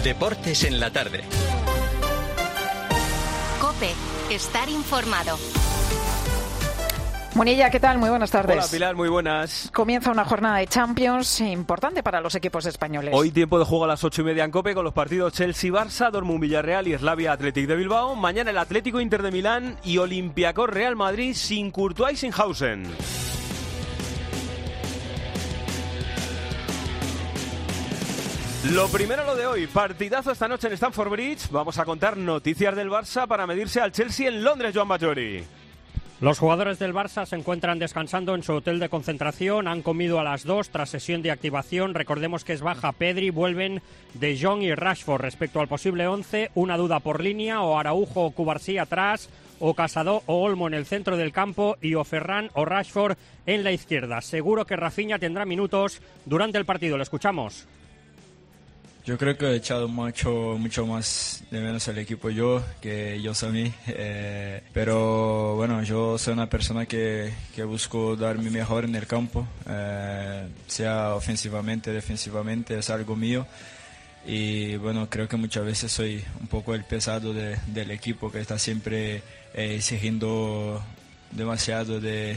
Deportes en la tarde. COPE. Estar informado. Munilla, ¿qué tal? Muy buenas tardes. Hola Pilar, muy buenas. Comienza una jornada de Champions importante para los equipos españoles. Hoy tiempo de juego a las 8:30 en COPE con los partidos Chelsea-Barça, Dortmund-Villarreal y Slavia Athletic de Bilbao. Mañana el Atlético Inter de Milán y Olympiacos Real Madrid sin Courtois y sin Hausen. Lo primero, lo de hoy, partidazo esta noche en Stamford Bridge. Vamos a contar noticias del Barça para medirse al Chelsea en Londres, Joan Bajori. Los jugadores del Barça se encuentran descansando en su hotel de concentración, han comido a las 2 tras sesión de activación. Recordemos que es baja Pedri, vuelven De Jong y Rashford. Respecto al posible 11, una duda por línea, o Araujo o Cubarsí atrás, o Casado o Olmo en el centro del campo y o Ferran o Rashford en la izquierda. Seguro que Rafinha tendrá minutos durante el partido, lo escuchamos. Yo creo que he echado mucho más de menos al equipo que ellos a mí, pero bueno, yo soy una persona que busco dar mi mejor en el campo, sea ofensivamente, defensivamente, es algo mío. Y bueno, creo que muchas veces soy un poco el pesado del equipo, que está siempre exigiendo demasiado de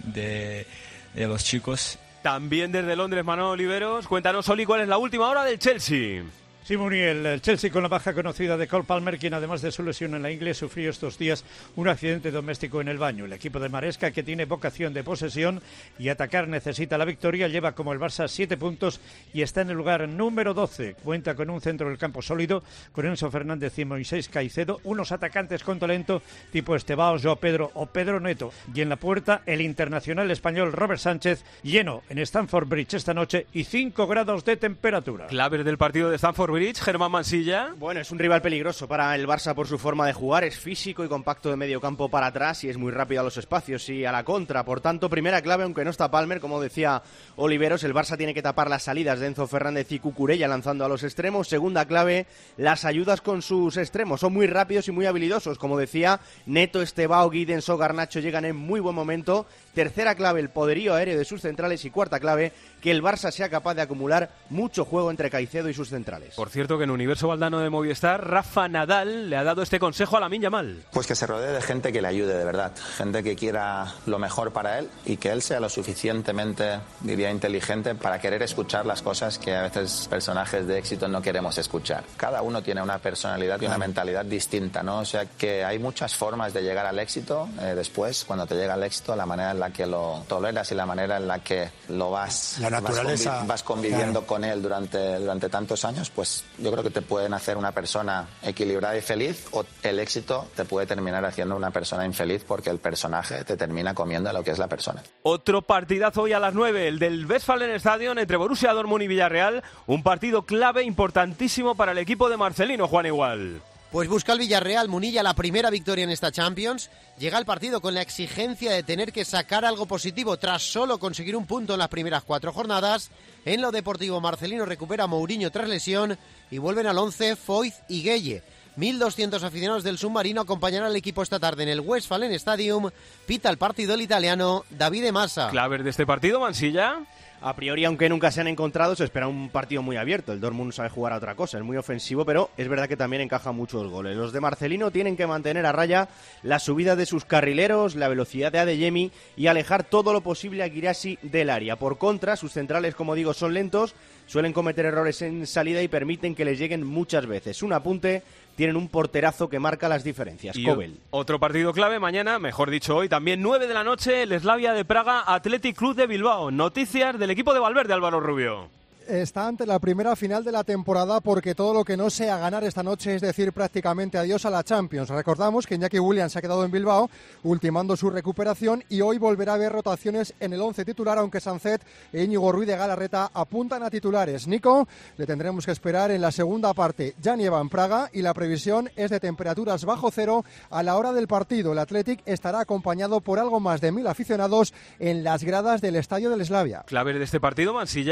los chicos. También desde Londres, Manolo Oliveros. Cuéntanos, Oli, ¿cuál es la última hora del Chelsea? Sí, Muriel, el Chelsea con la baja conocida de Cole Palmer, quien además de su lesión en la ingle sufrió estos días un accidente doméstico en el baño. El equipo de Maresca, que tiene vocación de posesión y atacar, necesita la victoria, lleva como el Barça 7 puntos y está en el lugar número 12. Cuenta con un centro del campo sólido, con Enzo Fernández y Moisés Caicedo, unos atacantes con talento tipo Estebao, Joao Pedro o Pedro Neto. Y en la puerta, el internacional español Robert Sánchez, lleno en Stamford Bridge esta noche y 5 grados de temperatura. Claves del partido de Stamford Bridge, Germán Mansilla. Bueno, es un rival peligroso para el Barça por su forma de jugar, es físico y compacto de medio campo para atrás y es muy rápido a los espacios y a la contra. Por tanto, primera clave, aunque no está Palmer, como decía Oliveros, el Barça tiene que tapar las salidas de Enzo Fernández y Cucurella lanzando a los extremos. Segunda clave, las ayudas con sus extremos, son muy rápidos y muy habilidosos, como decía Neto, Estebao, Giddens o Garnacho llegan en muy buen momento. Tercera clave, el poderío aéreo de sus centrales y cuarta clave, que el Barça sea capaz de acumular mucho juego entre Caicedo y sus centrales. Por cierto, que en Universo Valdano de Movistar, Rafa Nadal le ha dado este consejo a Lamine Yamal. Pues que se rodee de gente que le ayude de verdad, gente que quiera lo mejor para él y que él sea lo suficientemente, diría, inteligente para querer escuchar las cosas que a veces personajes de éxito no queremos escuchar. Cada uno tiene una personalidad y una mentalidad distinta, ¿no? O sea que hay muchas formas de llegar al éxito. Después, cuando te llega el éxito, la manera en la que lo toleras y la manera en la que lo vas conviviendo con él durante tantos años, pues yo creo que te pueden hacer una persona equilibrada y feliz, o el éxito te puede terminar haciendo una persona infeliz porque el personaje te termina comiendo lo que es la persona. Otro partidazo hoy a las 9, el del Westfalenstadion entre Borussia Dortmund y Villarreal, un partido clave importantísimo para el equipo de Marcelino, Juan Igual. Pues busca el Villarreal, Munilla, la primera victoria en esta Champions. Llega al partido con la exigencia de tener que sacar algo positivo tras solo conseguir un punto en las primeras 4 jornadas. En lo deportivo, Marcelino recupera a Mourinho tras lesión y vuelven al 11 Foyth y Gueye. 1.200 aficionados del submarino acompañarán al equipo esta tarde en el Westfalen Stadium. Pita el partido el italiano Davide Massa. Claves de este partido, Mansilla. A priori, aunque nunca se han encontrado, se espera un partido muy abierto. El Dortmund sabe jugar a otra cosa, es muy ofensivo, pero es verdad que también encaja mucho el gol. Los de Marcelino tienen que mantener a raya la subida de sus carrileros, la velocidad de Adeyemi y alejar todo lo posible a Guirassy del área. Por contra, sus centrales, como digo, son lentos, suelen cometer errores en salida y permiten que les lleguen muchas veces. Un apunte: tienen un porterazo que marca las diferencias, Kobel. Otro partido clave mañana, mejor dicho hoy, también 9 de la noche, el Slavia de Praga, Athletic Club de Bilbao. Noticias del equipo de Valverde, Álvaro Rubio. Está ante la primera final de la temporada porque todo lo que no sea ganar esta noche es decir prácticamente adiós a la Champions. Recordamos que Iñaki Williams se ha quedado en Bilbao ultimando su recuperación y hoy volverá a haber rotaciones en el 11 titular, aunque Sancet e Íñigo Ruiz de Galarreta apuntan a titulares. Nico, le tendremos que esperar en la segunda parte. Ya nieva en Praga y la previsión es de temperaturas bajo cero a la hora del partido. El Athletic estará acompañado por algo más de 1.000 aficionados en las gradas del estadio del Slavia. ¿Claves de este partido, Mansilla?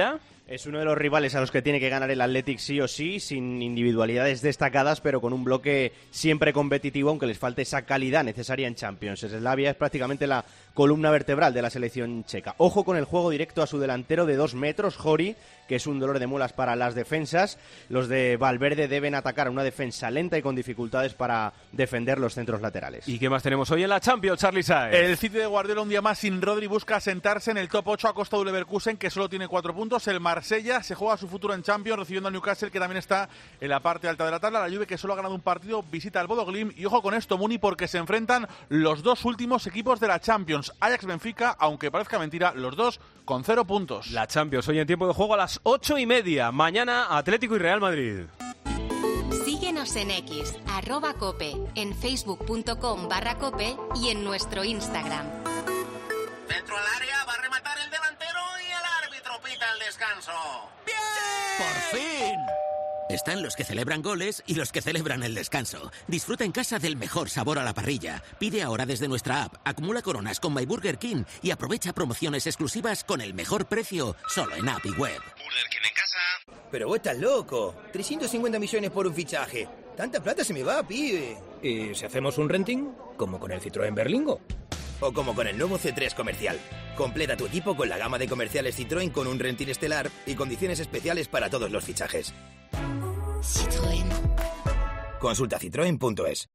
Es uno de los rivales a los que tiene que ganar el Athletic sí o sí, sin individualidades destacadas, pero con un bloque siempre competitivo, aunque les falte esa calidad necesaria en Champions. Slavia es prácticamente la columna vertebral de la selección checa. Ojo con el juego directo a su delantero de 2 metros, Jori, que es un dolor de muelas para las defensas. Los de Valverde deben atacar a una defensa lenta y con dificultades para defender los centros laterales. ¿Y qué más tenemos hoy en la Champions, Charly Sáez? El City de Guardiola un día más sin Rodri busca sentarse en el top 8 a costa del Leverkusen, que solo tiene 4 puntos. El Marsella se juega su futuro en Champions recibiendo al Newcastle, que también está en la parte alta de la tabla. La Juve, que solo ha ganado un partido, visita al Bodo Glimt. Y ojo con esto, Muni, porque se enfrentan los 2 últimos equipos de la Champions, Ajax-Benfica, aunque parezca mentira, los 2 con 0 puntos. La Champions hoy en tiempo de juego a las 8:30. Mañana Atlético y Real Madrid. Síguenos en X, @cope, en facebook.com/cope y en nuestro Instagram. Dentro al área, va a rematar el delantero y el árbitro pita el descanso. ¡Bien! ¡Por fin! Están los que celebran goles y los que celebran el descanso. Disfruta en casa del mejor sabor a la parrilla. Pide ahora desde nuestra app, acumula coronas con My Burger King y aprovecha promociones exclusivas con el mejor precio solo en app y web. Burger King en casa. Pero vos estás loco. 350 millones por un fichaje. Tanta plata se me va, pibe. ¿Y si hacemos un renting? Como con el Citroën Berlingo. O como con el nuevo C3 Comercial. Completa tu equipo con la gama de comerciales Citroën con un renting estelar y condiciones especiales para todos los fichajes. Citroën. Consulta citroen.es.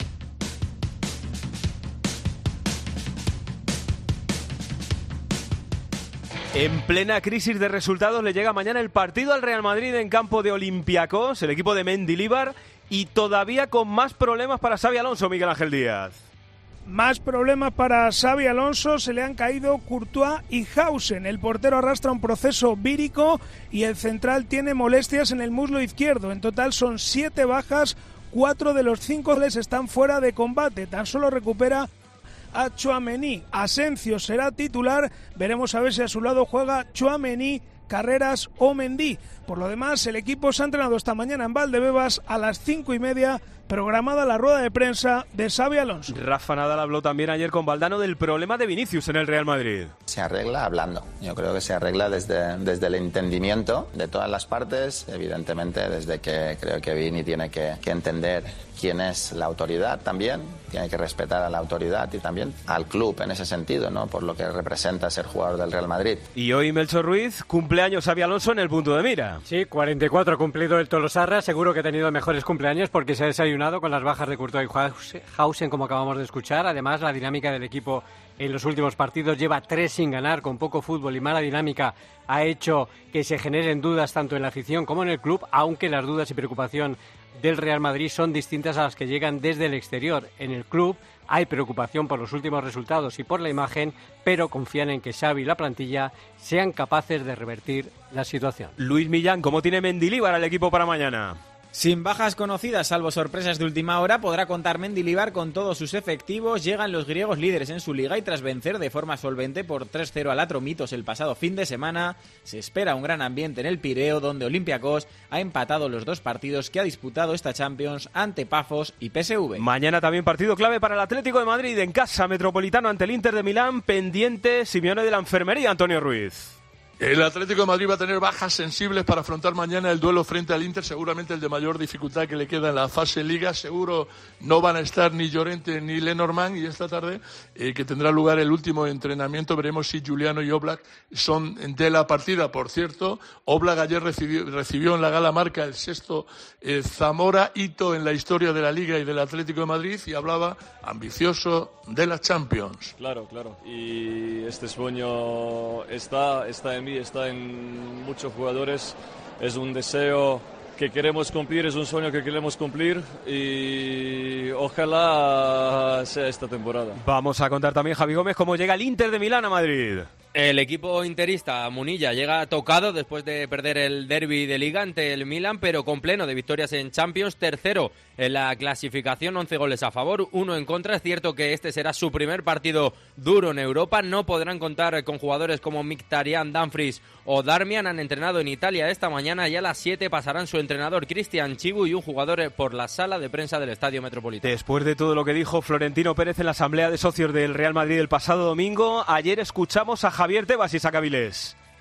En plena crisis de resultados le llega mañana el partido al Real Madrid en campo de Olympiacos, el equipo de Mendilibar, y todavía con más problemas para Xabi Alonso, Miguel Ángel Díaz. Más problemas para Xabi Alonso, se le han caído Courtois y Hausen. El portero arrastra un proceso vírico y el central tiene molestias en el muslo izquierdo. En total son 7 bajas, 4 de los 5 les están fuera de combate. Tan solo recupera a Tchouaméni. Asensio será titular, veremos a ver si a su lado juega Tchouaméni, Carreras o Mendy. Por lo demás, el equipo se ha entrenado esta mañana en Valdebebas a las 5:30, programada la rueda de prensa de Xabi Alonso. Rafa Nadal habló también ayer con Valdano del problema de Vinicius en el Real Madrid. Se arregla hablando. Yo creo que se arregla desde el entendimiento de todas las partes, evidentemente desde que creo que Vini tiene que entender quién es la autoridad también, tiene que respetar a la autoridad y también al club en ese sentido, ¿no? Por lo que representa ser jugador del Real Madrid. Y hoy Melchor Ruiz, cumpleaños Xabi Alonso en el punto de mira. Sí, 44 ha cumplido el Tolosarra, seguro que ha tenido mejores cumpleaños porque se ha desayunado con las bajas de Courtois y Hausen, como acabamos de escuchar. Además, la dinámica del equipo en los últimos partidos lleva 3 sin ganar, con poco fútbol y mala dinámica, ha hecho que se generen dudas tanto en la afición como en el club, aunque las dudas y preocupación del Real Madrid son distintas a las que llegan desde el exterior. En el club hay preocupación por los últimos resultados y por la imagen, pero confían en que Xavi y la plantilla sean capaces de revertir la situación. Luis Millán, ¿cómo tiene Mendilibar al equipo para mañana? Sin bajas conocidas, salvo sorpresas de última hora, podrá contar Mendilibar con todos sus efectivos. Llegan los griegos líderes en su liga y tras vencer de forma solvente por 3-0 al Atromitos el pasado fin de semana, se espera un gran ambiente en el Pireo, donde Olympiacos ha empatado los 2 partidos que ha disputado esta Champions ante Pafos y PSV. Mañana también partido clave para el Atlético de Madrid en casa, Metropolitano ante el Inter de Milán, pendiente Simeone de la enfermería, Antonio Ruiz. El Atlético de Madrid va a tener bajas sensibles para afrontar mañana el duelo frente al Inter, seguramente el de mayor dificultad que le queda en la fase Liga. Seguro no van a estar ni Llorente ni Lenormand, y esta tarde que tendrá lugar el último entrenamiento, veremos si Giuliano y Oblak son de la partida. Por cierto, Oblak ayer recibió en la gala marca el 6º Zamora, hito en la historia de la Liga y del Atlético de Madrid, y hablaba ambicioso de la Champions. Claro, y este sueño está en mí, está en muchos jugadores, es un deseo que queremos cumplir, es un sueño que queremos cumplir y ojalá sea esta temporada. Vamos a contar también, Javi Gómez, cómo llega el Inter de Milán a Madrid. El equipo interista Munilla llega tocado después de perder el derbi de Liga ante el Milan, pero con pleno de victorias en Champions, tercero en la clasificación, 11 goles a favor, 1 en contra. Es cierto que este será su primer partido duro en Europa, no podrán contar con jugadores como Mkhitaryan, Dumfries o Darmian. Han entrenado en Italia esta mañana y a las 7 pasarán su entrenador Cristian Chibu y un jugador por la sala de prensa del Estadio Metropolitano. Después de todo lo que dijo Florentino Pérez en la asamblea de socios del Real Madrid el pasado domingo, ayer escuchamos a Javier Tebas y Sacavilés.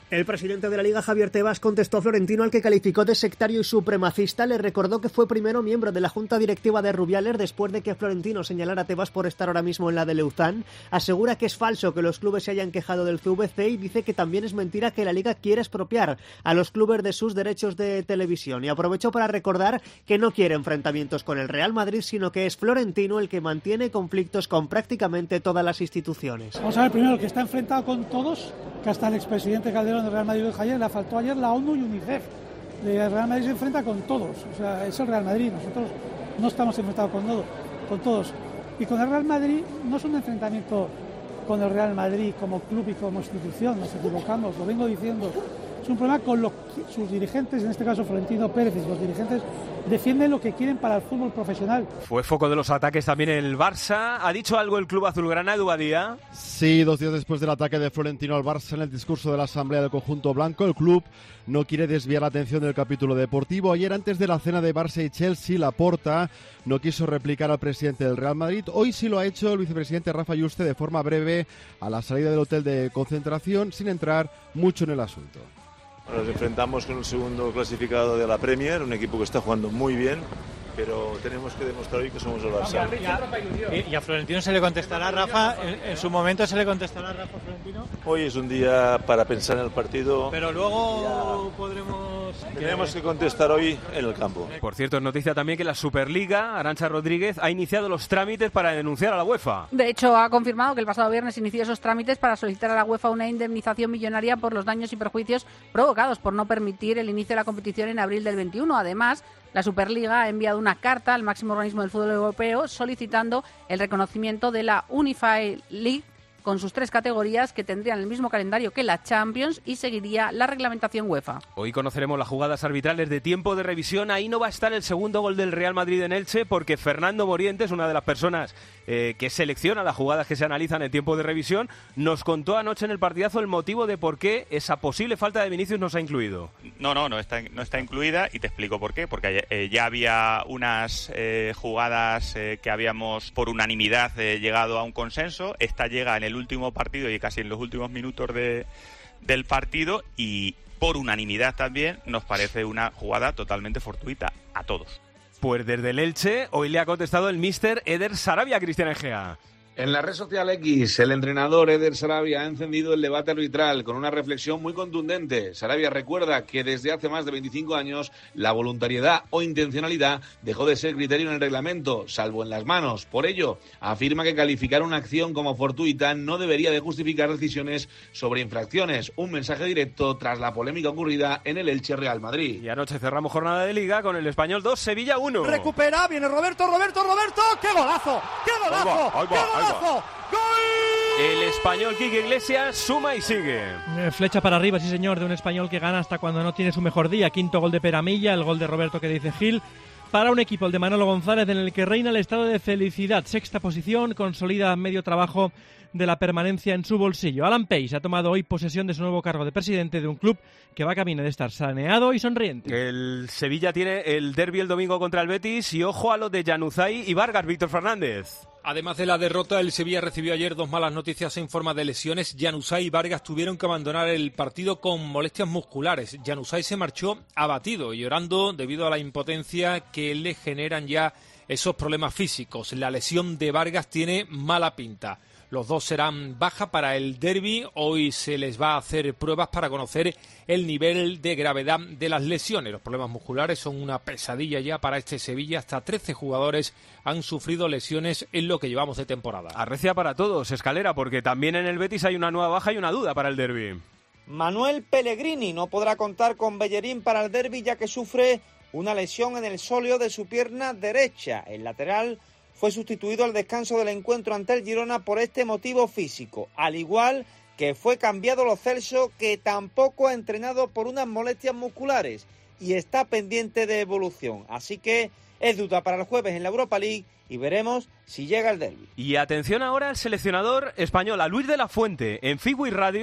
El presidente de la Liga, Javier Tebas, contestó a Florentino, al que calificó de sectario y supremacista. Le recordó que fue primero miembro de la junta directiva de Rubiales después de que Florentino señalara a Tebas por estar ahora mismo en la de Leuthán. Asegura que es falso que los clubes se hayan quejado del CVC y dice que también es mentira que la Liga quiere expropiar a los clubes de sus derechos de televisión. Y aprovechó para recordar que no quiere enfrentamientos con el Real Madrid, sino que es Florentino el que mantiene conflictos con prácticamente todas las instituciones. Vamos a ver primero el que está enfrentado con todos, que hasta el expresidente Calderón del Real Madrid dijo ayer, le faltó ayer la ONU y UNICEF. El Real Madrid se enfrenta con todos, o sea, es el Real Madrid, nosotros no estamos enfrentados con todos. Y con el Real Madrid no es un enfrentamiento con el Real Madrid como club y como institución, nos equivocamos, lo vengo diciendo. Es un problema con sus dirigentes, en este caso Florentino Pérez, y los dirigentes defienden lo que quieren para el fútbol profesional. Fue foco de los ataques también el Barça. ¿Ha dicho algo el club azulgrana, Edu Badía? Sí, 2 días después del ataque de Florentino al Barça en el discurso de la asamblea del conjunto blanco, el club no quiere desviar la atención del capítulo deportivo. Ayer, antes de la cena de Barça y Chelsea, Laporta no quiso replicar al presidente del Real Madrid. Hoy sí lo ha hecho el vicepresidente Rafa Yuste de forma breve a la salida del hotel de concentración, sin entrar mucho en el asunto. Nos enfrentamos con el segundo clasificado de la Premier, un equipo que está jugando muy bien, pero tenemos que demostrar hoy que somos el Barça. ¿Y a Florentino se le contestará, Rafa? ¿En su momento se le contestará, Rafa, Florentino? Hoy es un día para pensar en el partido. Pero luego Tenemos que contestar hoy en el campo. Por cierto, es noticia también que la Superliga, Arantxa Rodríguez, ha iniciado los trámites para denunciar a la UEFA. De hecho, ha confirmado que el pasado viernes inició esos trámites para solicitar a la UEFA una indemnización millonaria por los daños y perjuicios provocados por no permitir el inicio de la competición en abril del 21. Además, la Superliga ha enviado una carta al máximo organismo del fútbol europeo solicitando el reconocimiento de la Unified League con sus 3 categorías que tendrían el mismo calendario que la Champions y seguiría la reglamentación UEFA. Hoy conoceremos las jugadas arbitrales de tiempo de revisión. Ahí no va a estar el segundo gol del Real Madrid en Elche porque Fernando Morientes, una de las personas que selecciona las jugadas que se analizan en tiempo de revisión, nos contó anoche en el partidazo el motivo de por qué esa posible falta de Vinicius no se ha incluido. No está incluida y te explico por qué. Porque ya había unas jugadas que habíamos por unanimidad llegado a un consenso. Esta llega en el último partido y casi en los últimos minutos del partido y por unanimidad también nos parece una jugada totalmente fortuita a todos. Pues desde el Elche hoy le ha contestado el míster Eder Sarabia, Cristian Egea. En la red social X, el entrenador Eder Sarabia ha encendido el debate arbitral con una reflexión muy contundente. Sarabia recuerda que desde hace más de 25 años la voluntariedad o intencionalidad dejó de ser criterio en el reglamento, salvo en las manos. Por ello, afirma que calificar una acción como fortuita no debería de justificar decisiones sobre infracciones. Un mensaje directo tras la polémica ocurrida en el Elche Real Madrid. Y anoche cerramos jornada de Liga con el Español 2, Sevilla 1. Recupera, viene Roberto, ¡qué golazo! ¡Qué golazo! ¡Qué golazo! ¡Gol! El Español Quique Iglesias suma y sigue. Flecha para arriba, sí señor, de un Español que gana hasta cuando no tiene su mejor día. Quinto gol de Peramilla, el gol de Roberto que dice Gil. Para un equipo, el de Manolo González, en el que reina el estado de felicidad. Sexta posición, consolida medio trabajo de la permanencia en su bolsillo. Alan Pace ha tomado hoy posesión de su nuevo cargo de presidente de un club que va camino de estar saneado y sonriente. El Sevilla tiene el derbi el domingo contra el Betis y ojo a lo de Januzaj y Vargas, Víctor Fernández. Además de la derrota, el Sevilla recibió ayer 2 malas noticias en forma de lesiones. Januzaj y Vargas tuvieron que abandonar el partido con molestias musculares. Januzaj se marchó abatido y llorando debido a la impotencia que le generan ya esos problemas físicos. La lesión de Vargas tiene mala pinta. Los dos serán baja para el derbi. Hoy se les va a hacer pruebas para conocer el nivel de gravedad de las lesiones. Los problemas musculares son una pesadilla ya para este Sevilla. Hasta 13 jugadores han sufrido lesiones en lo que llevamos de temporada. Arrecia para todos, Escalera, porque también en el Betis hay una nueva baja y una duda para el derbi. Manuel Pellegrini no podrá contar con Bellerín para el derbi ya que sufre una lesión en el sóleo de su pierna derecha. El lateral fue sustituido al descanso del encuentro ante el Girona por este motivo físico, al igual que fue cambiado Lo Celso, que tampoco ha entrenado por unas molestias musculares y está pendiente de evolución. Así que es duda para el jueves en la Europa League y veremos si llega el derbi. Y atención ahora al seleccionador español, a Luis de la Fuente, en Figui Radio,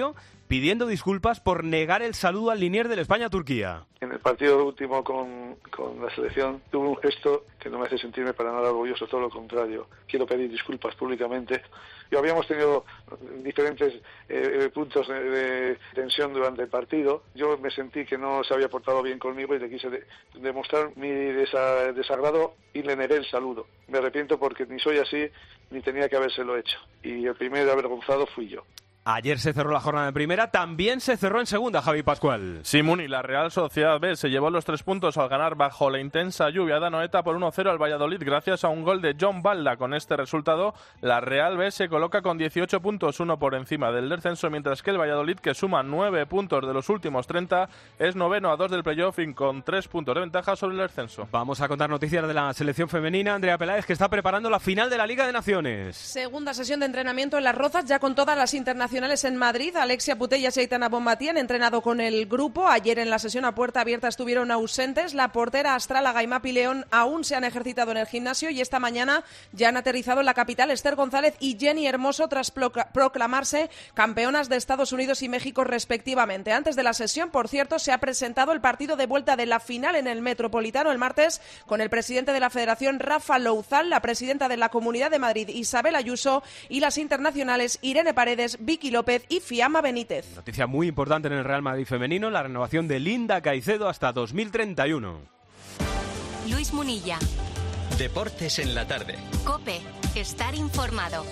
pidiendo disculpas por negar el saludo al linier del España-Turquía. En el partido último con la selección tuve un gesto que no me hace sentirme para nada orgulloso, todo lo contrario. Quiero pedir disculpas públicamente. Habíamos tenido diferentes puntos de tensión durante el partido. Yo me sentí que no se había portado bien conmigo y le quise demostrar mi desagrado y le negué el saludo. Me arrepiento porque ni soy así ni tenía que habérselo hecho. Y el primero avergonzado fui yo. Ayer se cerró la jornada en primera, también se cerró en segunda, Javi Pascual. Sí, Muni, la Real Sociedad B se llevó los 3 puntos al ganar bajo la intensa lluvia de Anoeta por 1-0 al Valladolid gracias a un gol de John Balda. Con este resultado, la Real B se coloca con 18 puntos, 1 por encima del descenso, mientras que el Valladolid, que suma 9 puntos de los últimos 30, es noveno a 2 del playoff y con 3 puntos de ventaja sobre el descenso. Vamos a contar noticias de la selección femenina. Andrea Peláez, que está preparando la final de la Liga de Naciones. Segunda sesión de entrenamiento en Las Rozas, ya con todas las internacionales en Madrid. Alexia Putellas y Aitana Bonmatí han entrenado con el grupo. Ayer en la sesión a puerta abierta estuvieron ausentes. La portera Astrálaga y Mapi León aún se han ejercitado en el gimnasio y esta mañana ya han aterrizado en la capital Esther González y Jenny Hermoso tras proclamarse campeonas de Estados Unidos y México respectivamente. Antes de la sesión, por cierto, se ha presentado el partido de vuelta de la final en el Metropolitano el martes con el presidente de la Federación, Rafa Louzal, la presidenta de la Comunidad de Madrid, Isabel Ayuso, y las internacionales Irene Paredes, Vicky López y Fiamma Benítez. Noticia muy importante en el Real Madrid femenino, la renovación de Linda Caicedo hasta 2031. Luis Munilla. Deportes en la tarde. COPE. Estar informado.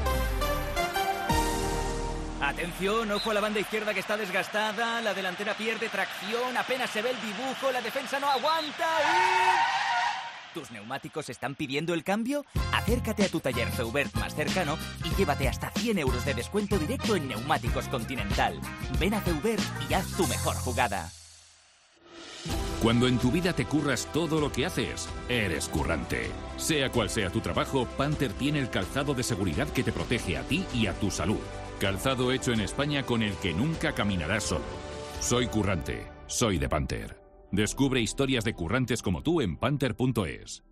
Atención, ojo a la banda izquierda que está desgastada, la delantera pierde tracción, apenas se ve el dibujo, la defensa no aguanta y... ¿Tus neumáticos están pidiendo el cambio? Acércate a tu taller Zeubert más cercano y llévate hasta 100 euros de descuento directo en Neumáticos Continental. Ven a Zeubert y haz tu mejor jugada. Cuando en tu vida te curras todo lo que haces, eres currante. Sea cual sea tu trabajo, Panther tiene el calzado de seguridad que te protege a ti y a tu salud. Calzado hecho en España con el que nunca caminarás solo. Soy currante. Soy de Panther. Descubre historias de currantes como tú en panther.es.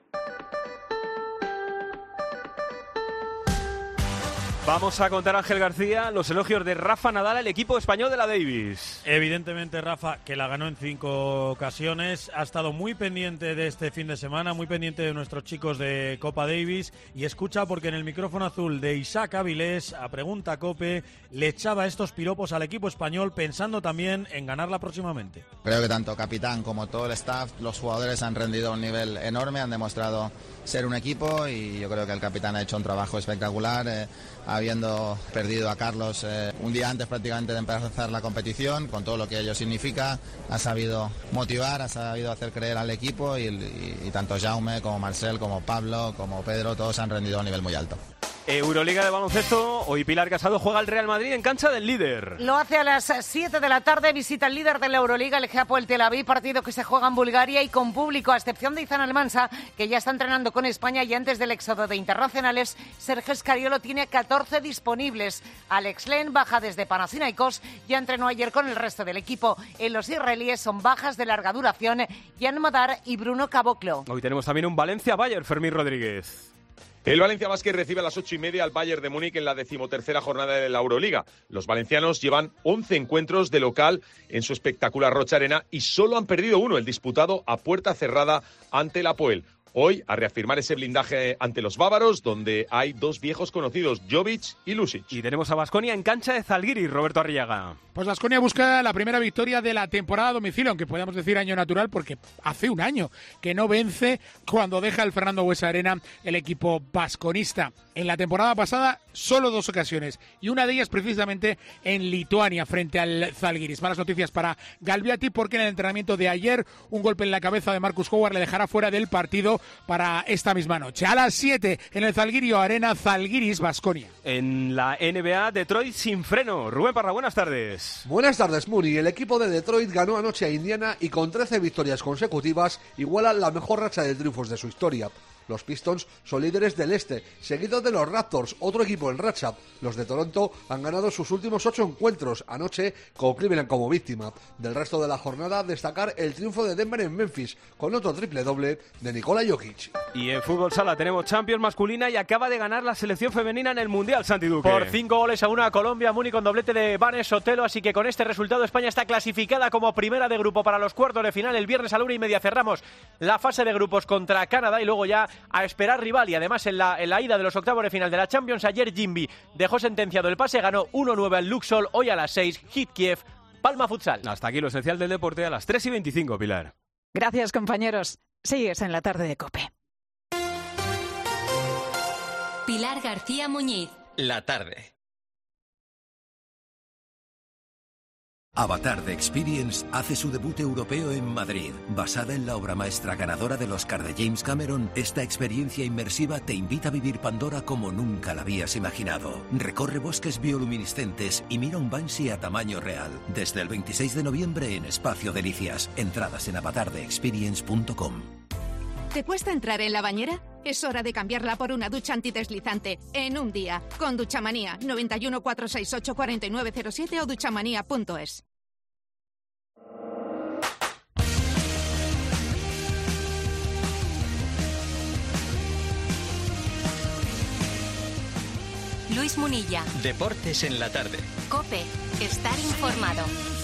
Vamos a contar, Ángel García, los elogios de Rafa Nadal al equipo español de la Davis. Evidentemente, Rafa, que la ganó en 5 ocasiones, ha estado muy pendiente de este fin de semana, muy pendiente de nuestros chicos de Copa Davis, y escucha porque en el micrófono azul de Isaac Avilés, a Pregunta COPE, le echaba estos piropos al equipo español pensando también en ganarla próximamente. Creo que tanto capitán como todo el staff, los jugadores han rendido a un nivel enorme, han demostrado ser un equipo y yo creo que el capitán ha hecho un trabajo espectacular, habiendo perdido a Carlos un día antes prácticamente de empezar la competición, con todo lo que ello significa, ha sabido motivar, ha sabido hacer creer al equipo y tanto Jaume como Marcel, como Pablo, como Pedro, todos han rendido a un nivel muy alto. Euroliga de baloncesto, hoy Pilar Casado juega al Real Madrid en cancha del líder. Lo hace a las 7 de la tarde, visita el líder de la Euroliga, el Hapoel Tel Aviv, partido que se juega en Bulgaria y con público, a excepción de Izan Almansa, que ya está entrenando con España y antes del éxodo de internacionales, Sergio Scariolo tiene 14 disponibles. Alex Len baja desde Panathinaikos, ya entrenó ayer con el resto del equipo. En los israelíes son bajas de larga duración, Jan Madar y Bruno Caboclo. Hoy tenemos también un Valencia-Bayern, Fermín Rodríguez. El Valencia Basket recibe a las 8:30 al Bayern de Múnich en la 13ª jornada de la Euroliga. Los valencianos llevan 11 encuentros de local en su espectacular Rocha Arena y solo han perdido uno, el disputado a puerta cerrada ante el Hapoel. Hoy, a reafirmar ese blindaje ante los bávaros, donde hay dos viejos conocidos, Jovic y Lusic. Y tenemos a Baskonia en cancha de Zalgiris, Roberto Arriaga. Pues Baskonia busca la primera victoria de la temporada a domicilio, aunque podemos decir año natural, porque hace un año que no vence cuando deja el Fernando Buesa Arena el equipo basconista. En la temporada pasada, solo 2 ocasiones, y una de ellas precisamente en Lituania, frente al Zalgiris. Malas noticias para Galbiati, porque en el entrenamiento de ayer, un golpe en la cabeza de Marcus Howard le dejará fuera del partido para esta misma noche. A las 7 en el Zalgirio Arena, Zalgiris Baskonia. En la NBA, Detroit sin freno. Rubén Parra, buenas tardes. Buenas tardes, Muni. El equipo de Detroit ganó anoche a Indiana y con 13 victorias consecutivas iguala la mejor racha de triunfos de su historia. Los Pistons son líderes del este, seguidos de los Raptors, otro equipo en racha. Los de Toronto han ganado sus últimos 8 encuentros, anoche con Cleveland como víctima. Del resto de la jornada, destacar el triunfo de Denver en Memphis, con otro triple-doble de Nikola Jokic. Y en fútbol sala tenemos Champions masculina y acaba de ganar la selección femenina en el Mundial, Santi Duque. Por 5-1 a Colombia, Muni con doblete de Vanes Sotelo, así que con este resultado España está clasificada como primera de grupo para los cuartos de final. El viernes a la 1:30 cerramos la fase de grupos contra Canadá y luego ya a esperar rival. Y además en la ida de los octavos de final de la Champions, ayer Jimby dejó sentenciado el pase, ganó 1-9 al Luxol, hoy a las 6, Hit Kiev, Palma Futsal. Hasta aquí lo esencial del deporte a las 3:25, Pilar. Gracias, compañeros. Sigues en la tarde de COPE. Pilar García Muñiz. La tarde. Avatar The Experience hace su debut europeo en Madrid. Basada en la obra maestra ganadora del Oscar de James Cameron, esta experiencia inmersiva te invita a vivir Pandora como nunca la habías imaginado. Recorre bosques bioluminiscentes y mira un Banshee a tamaño real. Desde el 26 de noviembre en Espacio Delicias. Entradas en avatartheexperience.com. ¿Te cuesta entrar en la bañera? Es hora de cambiarla por una ducha antideslizante en un día. Con Duchamanía, 91 468 4907 o duchamanía.es. Luis Munilla. Deportes en la tarde. COPE. Estar informado.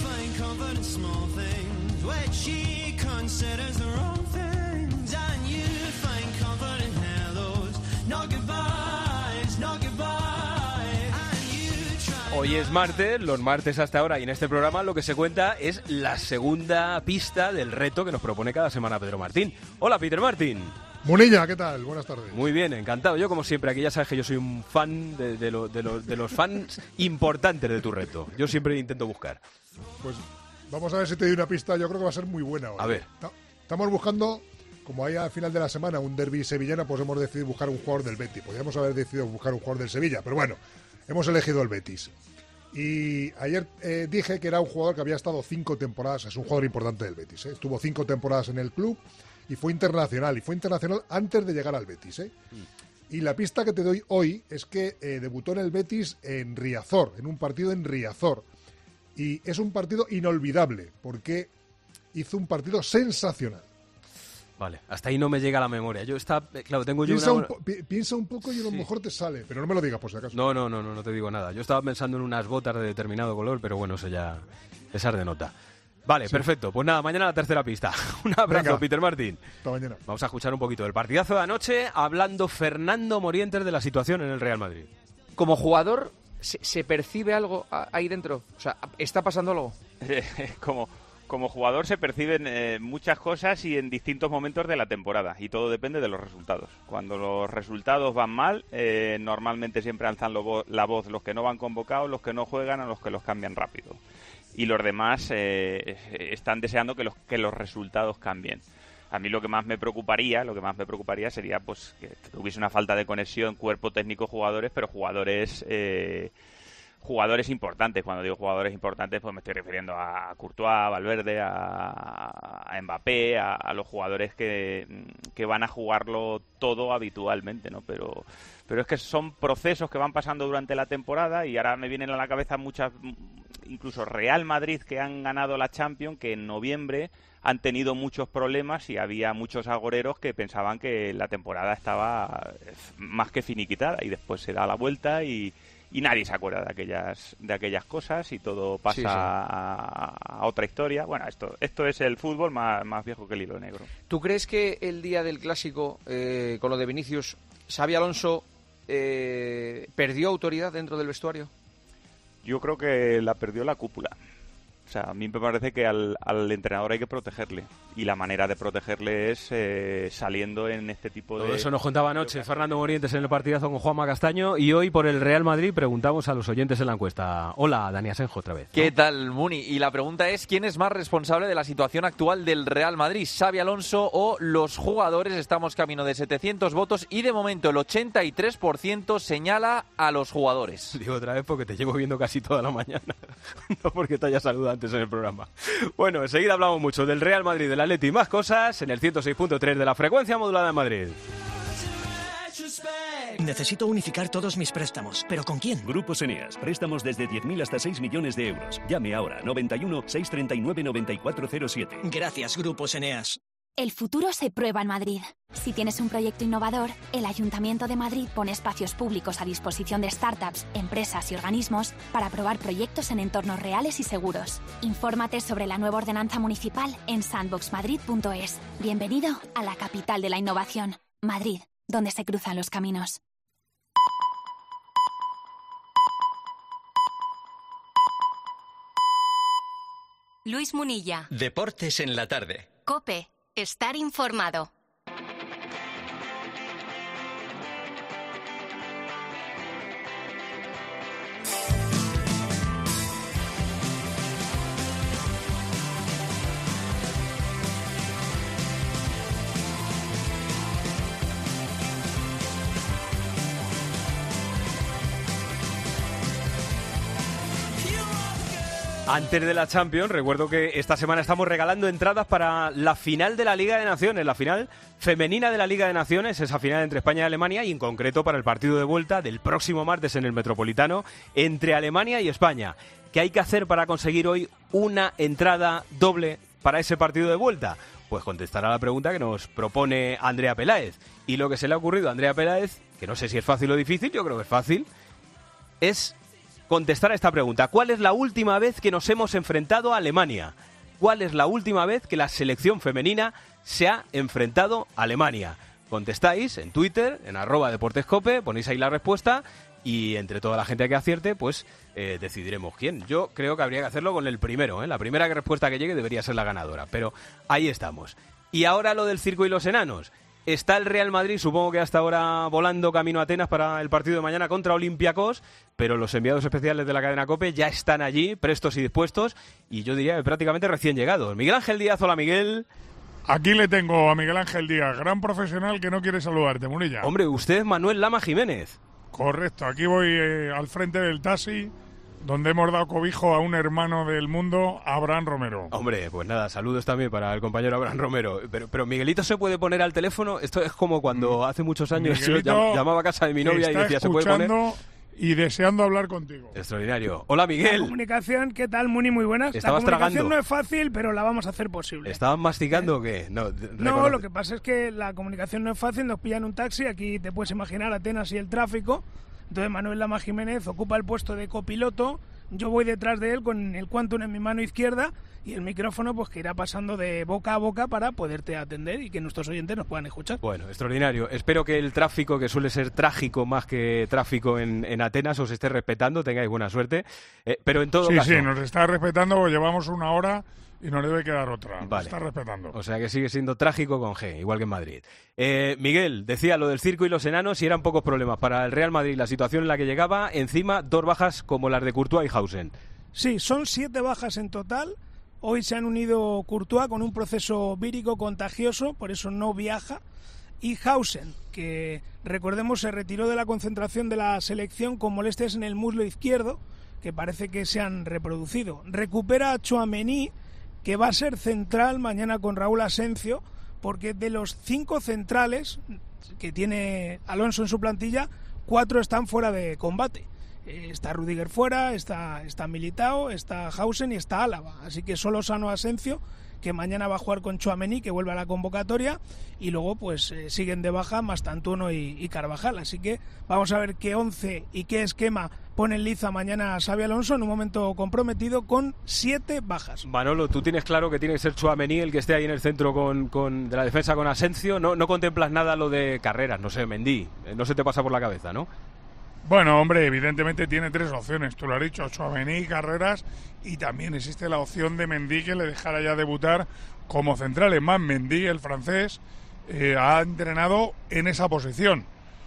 Hoy es martes, los martes hasta ahora, y en este programa lo que se cuenta es la segunda pista del reto que nos propone cada semana Pedro Martín. Hola, Peter Martín. Munilla, ¿qué tal? Buenas tardes. Muy bien, encantado. Yo, como siempre, aquí ya sabes que yo soy un fan de los fans importantes de tu reto. Yo siempre intento buscar. Pues vamos a ver si te doy una pista. Yo creo que va a ser muy buena hoy. A ver. Estamos buscando, como hay al final de la semana un derbi sevillano, pues hemos decidido buscar un jugador del Betis. Podríamos haber decidido buscar un jugador del Sevilla, pero bueno, hemos elegido el Betis. Y ayer dije que era un jugador que había estado 5 temporadas, es un jugador importante del Betis, ¿eh? Estuvo 5 temporadas en el club y fue internacional antes de llegar al Betis, ¿eh? Y la pista que te doy hoy es que debutó en el Betis en Riazor, en un partido en Riazor. Y es un partido inolvidable, porque hizo un partido sensacional. Vale, hasta ahí no me llega la memoria. Yo claro, tengo yo piensa un poco y a lo mejor te sale, pero no me lo digas por si acaso. No te digo nada. Yo estaba pensando en unas botas de determinado color, pero bueno, eso ya es de nota. Vale, sí. Perfecto. Pues nada, mañana la tercera pista. Un abrazo, venga, Peter Martín. Hasta mañana. Vamos a escuchar un poquito del partidazo de anoche, hablando Fernando Morientes de la situación en el Real Madrid. Como jugador, ¿se percibe algo ahí dentro? O sea, ¿está pasando algo? Como jugador se perciben muchas cosas y en distintos momentos de la temporada, y todo depende de los resultados. Cuando los resultados van mal, normalmente siempre alzan la voz los que no van convocados, los que no juegan o los que los cambian rápido. Y los demás están deseando que los resultados cambien. A mí lo que más me preocuparía sería pues que hubiese una falta de conexión cuerpo técnico-jugadores, pero jugadores importantes. Cuando digo jugadores importantes, pues me estoy refiriendo a Courtois, a Valverde, a Mbappé, a los jugadores que van a jugarlo todo habitualmente, ¿no? Pero es que son procesos que van pasando durante la temporada, y ahora me vienen a la cabeza muchas, incluso Real Madrid, que han ganado la Champions, que en noviembre han tenido muchos problemas y había muchos agoreros que pensaban que la temporada estaba más que finiquitada, y después se da la vuelta y nadie se acuerda de aquellas cosas y todo pasa a otra historia. Bueno, esto es el fútbol más viejo que el hilo negro. ¿Tú crees que el día del Clásico, con lo de Vinicius, Xabi Alonso perdió autoridad dentro del vestuario? Yo creo que la perdió la cúpula. O sea, a mí me parece que al entrenador hay que protegerle, y la manera de protegerle es saliendo en este tipo de... Todo eso nos contaba anoche Fernando Morientes en el partidazo con Juanma Castaño, y hoy por el Real Madrid preguntamos a los oyentes en la encuesta. Hola, Dani Asenjo otra vez, ¿no? ¿Qué tal, Muni? Y la pregunta es, ¿quién es más responsable de la situación actual del Real Madrid? ¿Xabi Alonso o los jugadores? Estamos camino de 700 votos y de momento el 83% señala a los jugadores. Digo otra vez porque te llevo viendo casi toda la mañana, no porque te haya saludado antes en el programa. Bueno, enseguida hablamos mucho del Real Madrid, del Atleti y más cosas en el 106.3 de la frecuencia modulada en Madrid. Necesito unificar todos mis préstamos. ¿Pero con quién? Grupos Eneas. Préstamos desde 10.000 hasta 6 millones de euros. Llame ahora. 91 639 9407. Gracias, Grupos Eneas. El futuro se prueba en Madrid. Si tienes un proyecto innovador, el Ayuntamiento de Madrid pone espacios públicos a disposición de startups, empresas y organismos para probar proyectos en entornos reales y seguros. Infórmate sobre la nueva ordenanza municipal en sandboxmadrid.es. Bienvenido a la capital de la innovación. Madrid, donde se cruzan los caminos. Luis Munilla. Deportes en la tarde. COPE. Estar informado. Antes de la Champions, recuerdo que esta semana estamos regalando entradas para la final de la Liga de Naciones, la final femenina de la Liga de Naciones, esa final entre España y Alemania, y en concreto para el partido de vuelta del próximo martes en el Metropolitano entre Alemania y España. ¿Qué hay que hacer para conseguir hoy una entrada doble para ese partido de vuelta? Pues contestar a la pregunta que nos propone Andrea Peláez. Y lo que se le ha ocurrido a Andrea Peláez, que no sé si es fácil o difícil, yo creo que es fácil, es contestar a esta pregunta. ¿Cuál es la última vez que nos hemos enfrentado a Alemania? ¿Cuál es la última vez que la selección femenina se ha enfrentado a Alemania? Contestáis en Twitter, en @deportescope, ponéis ahí la respuesta y entre toda la gente que acierte, pues decidiremos quién. Yo creo que habría que hacerlo con el primero, ¿eh? La primera respuesta que llegue debería ser la ganadora, pero ahí estamos. Y ahora lo del circo y los enanos. Está el Real Madrid, supongo que hasta ahora volando camino a Atenas para el partido de mañana contra Olympiacos, pero los enviados especiales de la cadena COPE ya están allí, prestos y dispuestos, y yo diría que prácticamente recién llegados. Miguel Ángel Díaz, hola Miguel. Aquí le tengo a Miguel Ángel Díaz, gran profesional que no quiere saludarte, Munilla. Hombre, usted es Manuel Lama Jiménez. Correcto, aquí voy al frente del taxi, donde hemos dado cobijo a un hermano del mundo, Abraham Romero. Hombre, pues nada, saludos también para el compañero Abraham Romero. Pero Miguelito se puede poner al teléfono. Esto es como cuando hace muchos años yo llamaba a casa de mi novia y decía, ¿se puede poner? Y deseando hablar contigo. Extraordinario. Hola, Miguel. La comunicación, ¿qué tal, Muni? Muy buenas. ¿Estabas la comunicación tragando? No es fácil, pero la vamos a hacer posible. ¿Estabas masticando o qué? No, lo que pasa es que la comunicación no es fácil, nos pillan un taxi, aquí te puedes imaginar Atenas y el tráfico. Entonces Manuel Lama Jiménez ocupa el puesto de copiloto, yo voy detrás de él con el Quantum en mi mano izquierda y el micrófono pues que irá pasando de boca a boca para poderte atender y que nuestros oyentes nos puedan escuchar. Bueno, extraordinario. Espero que el tráfico, que suele ser trágico más que tráfico en Atenas, os esté respetando, tengáis buena suerte. Pero en todo caso... Sí, nos está respetando, llevamos una hora y nos debe quedar otra. Vale. Nos está respetando. O sea que sigue siendo trágico con G, igual que en Madrid. Miguel, decía lo del circo y los enanos y eran pocos problemas para el Real Madrid, la situación en la que llegaba, encima 2 bajas como las de Courtois y Hausen. Sí, son 7 bajas en total. Hoy se han unido Courtois con un proceso vírico contagioso, por eso no viaja, y Hausen, que recordemos se retiró de la concentración de la selección con molestias en el muslo izquierdo, que parece que se han reproducido. Recupera a Tchouaméni, que va a ser central mañana con Raúl Asencio, porque de los 5 centrales que tiene Alonso en su plantilla, 4 están fuera de combate. Está Rüdiger fuera, está Militao, está Hausen y está Álava. Así que solo sano Asencio, que mañana va a jugar con Tchouaméni, que vuelve a la convocatoria, y luego pues siguen de baja Mastantuono y Carvajal. Así que vamos a ver qué 11 y qué esquema pone en liza mañana Xabi Alonso en un momento comprometido con 7 bajas. Manolo, tú tienes claro que tiene que ser Tchouaméni el que esté ahí en el centro de la defensa con Asencio. No contemplas nada lo de Carreras, no sé, Mendy. No se te pasa por la cabeza, ¿no? Bueno, hombre, evidentemente tiene 3 opciones, tú lo has dicho, Tchouaméni, Carreras, y también existe la opción de Mendy que le dejara ya debutar como central. Es más, Mendy, el francés, ha entrenado en esa posición.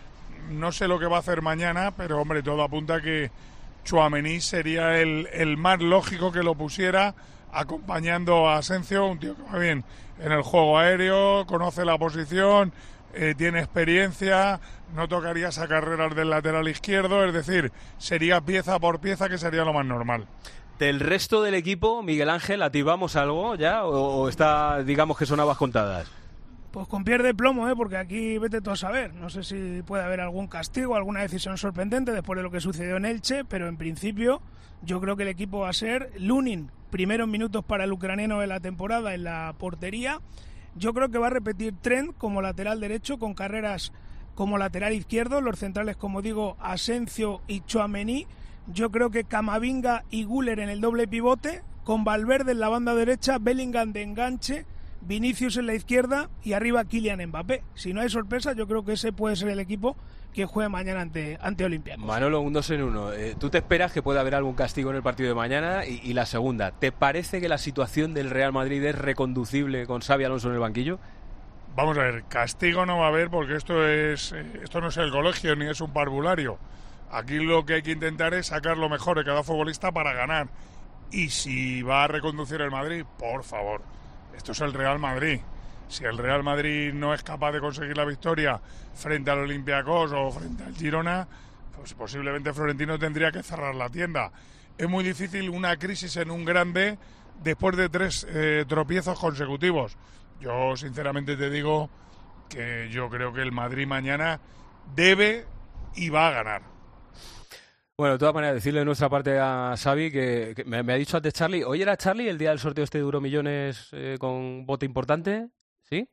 No sé lo que va a hacer mañana, pero hombre, todo apunta a que Tchouaméni sería el más lógico que lo pusiera acompañando a Asencio, un tío que va bien en el juego aéreo, conoce la posición, tiene experiencia, no tocaría esa Carreras del lateral izquierdo, es decir, sería pieza por pieza, que sería lo más normal. ¿Del resto del equipo, Miguel Ángel, ativamos algo ya o está, digamos que son habas contadas? Pues con pierde plomo, porque aquí vete tú a saber. No sé si puede haber algún castigo, alguna decisión sorprendente después de lo que sucedió en Elche, pero en principio yo creo que el equipo va a ser Lunin, primero en minutos para el ucraniano de la temporada en la portería, Yo creo que va a repetir Trent como lateral derecho, con Carreras como lateral izquierdo, los centrales, como digo, Asensio y Tchouaméni. Yo creo que Camavinga y Güler en el doble pivote, con Valverde en la banda derecha, Bellingham de enganche, Vinicius en la izquierda y arriba Kylian Mbappé. Si no hay sorpresa, yo creo que ese puede ser el equipo que juegue mañana ante Olympiacos. Manolo, un 2-1. ¿Tú te esperas que pueda haber algún castigo en el partido de mañana? Y la segunda, ¿te parece que la situación del Real Madrid es reconducible con Xabi Alonso en el banquillo? Vamos a ver, castigo no va a haber porque esto no es el colegio ni es un parvulario. Aquí lo que hay que intentar es sacar lo mejor de cada futbolista para ganar. Y si va a reconducir el Madrid, por favor, esto es el Real Madrid. Si el Real Madrid no es capaz de conseguir la victoria frente al Olympiacos o frente al Girona, pues posiblemente Florentino tendría que cerrar la tienda. Es muy difícil una crisis en un grande después de 3 tropiezos consecutivos. Yo sinceramente te digo que yo creo que el Madrid mañana debe y va a ganar. Bueno, de todas maneras, decirle de nuestra parte a Xavi que me ha dicho antes Charlie, ¿hoy era Charlie el día del sorteo de Euromillones con bote importante? ¿Sí?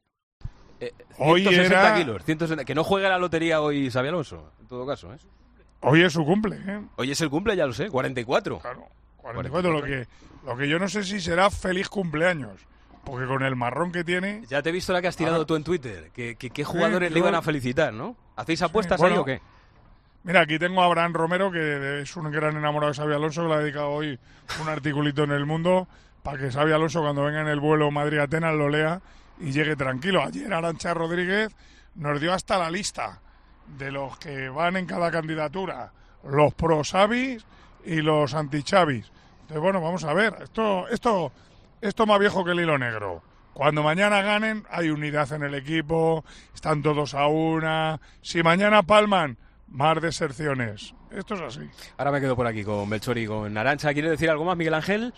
Hoy 160 era... kilos, 160, que no juegue la lotería hoy Xabi Alonso, en todo caso, ¿eh? Hoy es su cumple, ¿eh? Hoy es el cumple, ya lo sé, 44. Claro, 44. Lo que yo no sé si será feliz cumpleaños, porque con el marrón que tiene... Ya te he visto la que has tirado tú en Twitter, que qué jugadores le iban a felicitar, ¿no? ¿Hacéis apuestas ahí o qué? Mira, aquí tengo a Abraham Romero, que es un gran enamorado de Xabi Alonso, que le ha dedicado hoy un articulito en El Mundo para que Xabi Alonso, cuando venga en el vuelo Madrid-Atenas, lo lea y llegue tranquilo. Ayer Arantxa Rodríguez nos dio hasta la lista de los que van en cada candidatura, los pro-Xabis y los anti-Xabis. Entonces, bueno, vamos a ver, esto más viejo que el hilo negro. Cuando mañana ganen, hay unidad en el equipo, están todos a una. Si mañana palman, más deserciones. Esto es así. Ahora me quedo por aquí con Melchor y con Arantxa. ¿Quieres decir algo más, Miguel Ángel?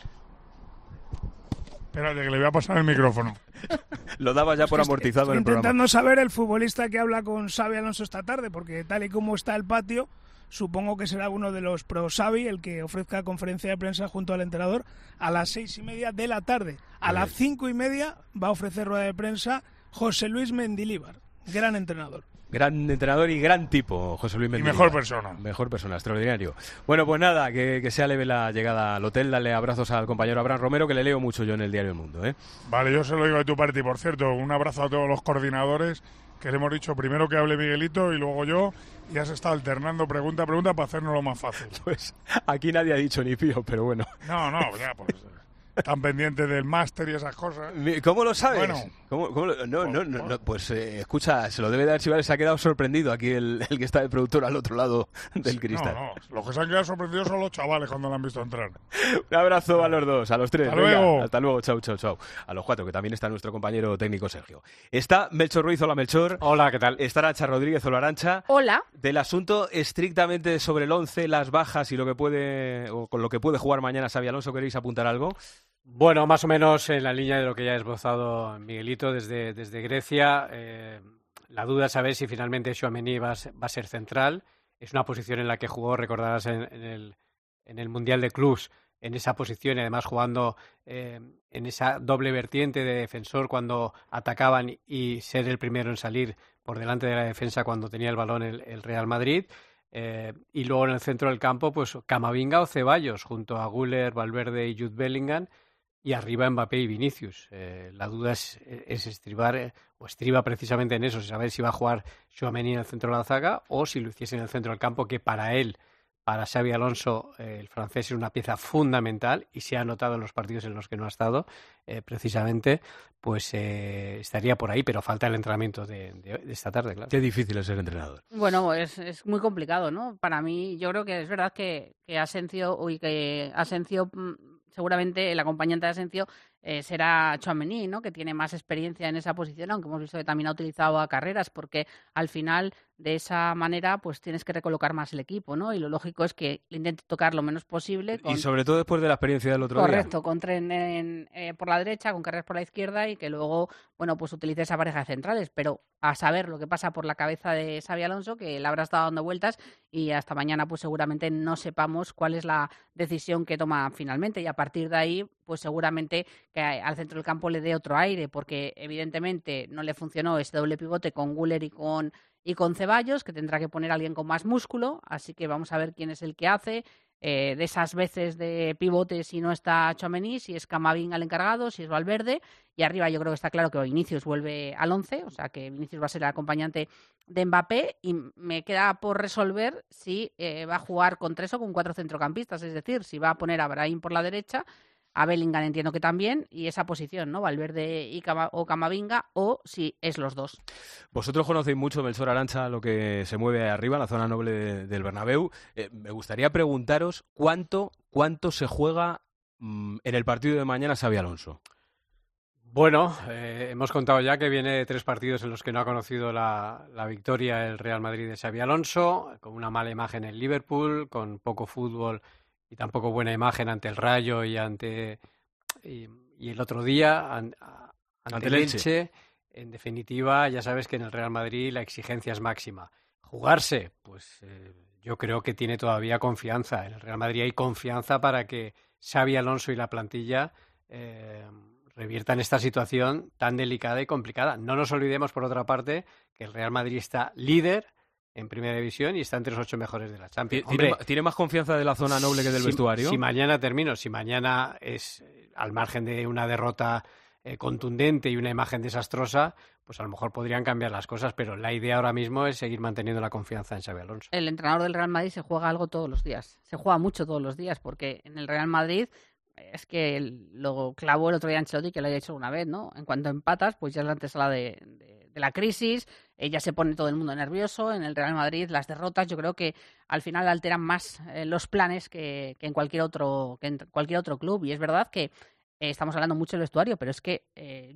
Espérate, que le voy a pasar el micrófono. Lo dabas ya por amortizado en el programa. Intentando saber el futbolista que habla con Xabi Alonso esta tarde, porque tal y como está el patio, supongo que será uno de los pro Xabi el que ofrezca conferencia de prensa junto al entrenador a las 6:30 de la tarde. A las 5:30 va a ofrecer rueda de prensa José Luis Mendilibar, gran entrenador. Gran entrenador y gran tipo, José Luis Mendilibar. Y mejor persona. Mejor persona, extraordinario. Bueno, pues nada, que sea leve la llegada al hotel. Dale abrazos al compañero Abraham Romero, que le leo mucho yo en el diario El Mundo, ¿eh? Vale, yo se lo digo de tu parte. Y por cierto, un abrazo a todos los coordinadores, que le hemos dicho primero que hable Miguelito y luego yo, y has estado alternando pregunta a pregunta para hacernoslo más fácil. Pues aquí nadie ha dicho ni pío, pero bueno. No, ya, pues... Están pendientes del máster y esas cosas. ¿Cómo lo sabes? Bueno, pues escucha, se lo debe de archivar, se ha quedado sorprendido aquí el que está de productor al otro lado del cristal. No, los que se han quedado sorprendidos son los chavales cuando lo han visto entrar. Un abrazo a los dos, a los tres. Hasta luego. Hasta luego, chau. A los 4, que también está nuestro compañero técnico Sergio. Está Melchor Ruiz, hola Melchor. Hola, ¿qué tal? Está Arantxa Rodríguez, hola Arantxa. Hola. Del asunto estrictamente sobre el 11, las bajas y lo que puede, o con lo que puede jugar mañana Xabi Alonso, ¿queréis apuntar algo? Bueno, más o menos en la línea de lo que ya ha esbozado Miguelito desde Grecia. La duda es saber si finalmente Tchouaméni va a ser central. Es una posición en la que jugó, recordarás, en el Mundial de Clubs, en esa posición y además jugando en esa doble vertiente de defensor cuando atacaban y ser el primero en salir por delante de la defensa cuando tenía el balón el Real Madrid. Y luego en el centro del campo, pues Camavinga o Ceballos, junto a Güler, Valverde y Jude Bellingham. Y arriba Mbappé y Vinicius. La duda es estribar, o estriba precisamente en eso, saber si va a jugar Tchouaméni en el centro de la zaga o si lo hiciese en el centro del campo, que para él, para Xabi Alonso, el francés es una pieza fundamental y se ha notado en los partidos en los que no ha estado, precisamente, pues estaría por ahí, pero falta el entrenamiento de esta tarde, claro. Qué difícil es ser entrenador. Bueno, es muy complicado, ¿no? Para mí, yo creo que es verdad que Asensio seguramente el acompañante de Asensio será Tchouaméni, ¿no? Que tiene más experiencia en esa posición, aunque hemos visto que también ha utilizado a Carreras, porque al final de esa manera pues tienes que recolocar más el equipo, ¿no? Y lo lógico es que le intente tocar lo menos posible. Y sobre todo después de la experiencia del otro día. Correcto, con Tren por la derecha, con Carreras por la izquierda y que luego, bueno, pues utilice esa pareja de centrales, pero a saber lo que pasa por la cabeza de Xabi Alonso, que le habrá estado dando vueltas y hasta mañana pues seguramente no sepamos cuál es la decisión que toma finalmente y a partir de ahí pues seguramente que al centro del campo le dé otro aire, porque evidentemente no le funcionó ese doble pivote con Güler y con Ceballos, que tendrá que poner a alguien con más músculo, así que vamos a ver quién es el que hace. De esas veces de pivote, si no está Tchouaméni, si es Camavinga el encargado, si es Valverde, y arriba yo creo que está claro que Vinicius vuelve al 11, o sea que Vinicius va a ser el acompañante de Mbappé, y me queda por resolver si va a jugar con 3 o con 4 centrocampistas, es decir, si va a poner a Brahim por la derecha, a Bellingham entiendo que también, y esa posición, ¿no? Valverde o Camavinga, o si es los dos. Vosotros conocéis mucho, Melchor, Arantxa, lo que se mueve arriba, en la zona noble del Bernabéu. Me gustaría preguntaros cuánto se juega en el partido de mañana Xabi Alonso. Bueno, hemos contado ya que viene de 3 partidos en los que no ha conocido la victoria el Real Madrid de Xabi Alonso, con una mala imagen en Liverpool, con poco fútbol y tampoco buena imagen ante el Rayo y el otro día ante el Elche. En definitiva, ya sabes que en el Real Madrid la exigencia es máxima. Jugarse, pues yo creo que tiene todavía confianza. En el Real Madrid hay confianza para que Xabi Alonso y la plantilla reviertan esta situación tan delicada y complicada. No nos olvidemos, por otra parte, que el Real Madrid está líder en Primera División y está entre los 8 mejores de la Champions. ¿Tiene más confianza de la zona noble que del vestuario? Si mañana es, al margen de una derrota contundente y una imagen desastrosa, pues a lo mejor podrían cambiar las cosas, pero la idea ahora mismo es seguir manteniendo la confianza en Xabi Alonso. El entrenador del Real Madrid se juega algo todos los días, se juega mucho todos los días, porque en el Real Madrid es que lo clavó el otro día Ancelotti, que lo había hecho una vez, ¿no? En cuanto empatas, pues ya es la antesala de la crisis, ya se pone todo el mundo nervioso. En el Real Madrid las derrotas yo creo que al final alteran más los planes que en cualquier otro club, y es verdad que estamos hablando mucho del vestuario, pero es que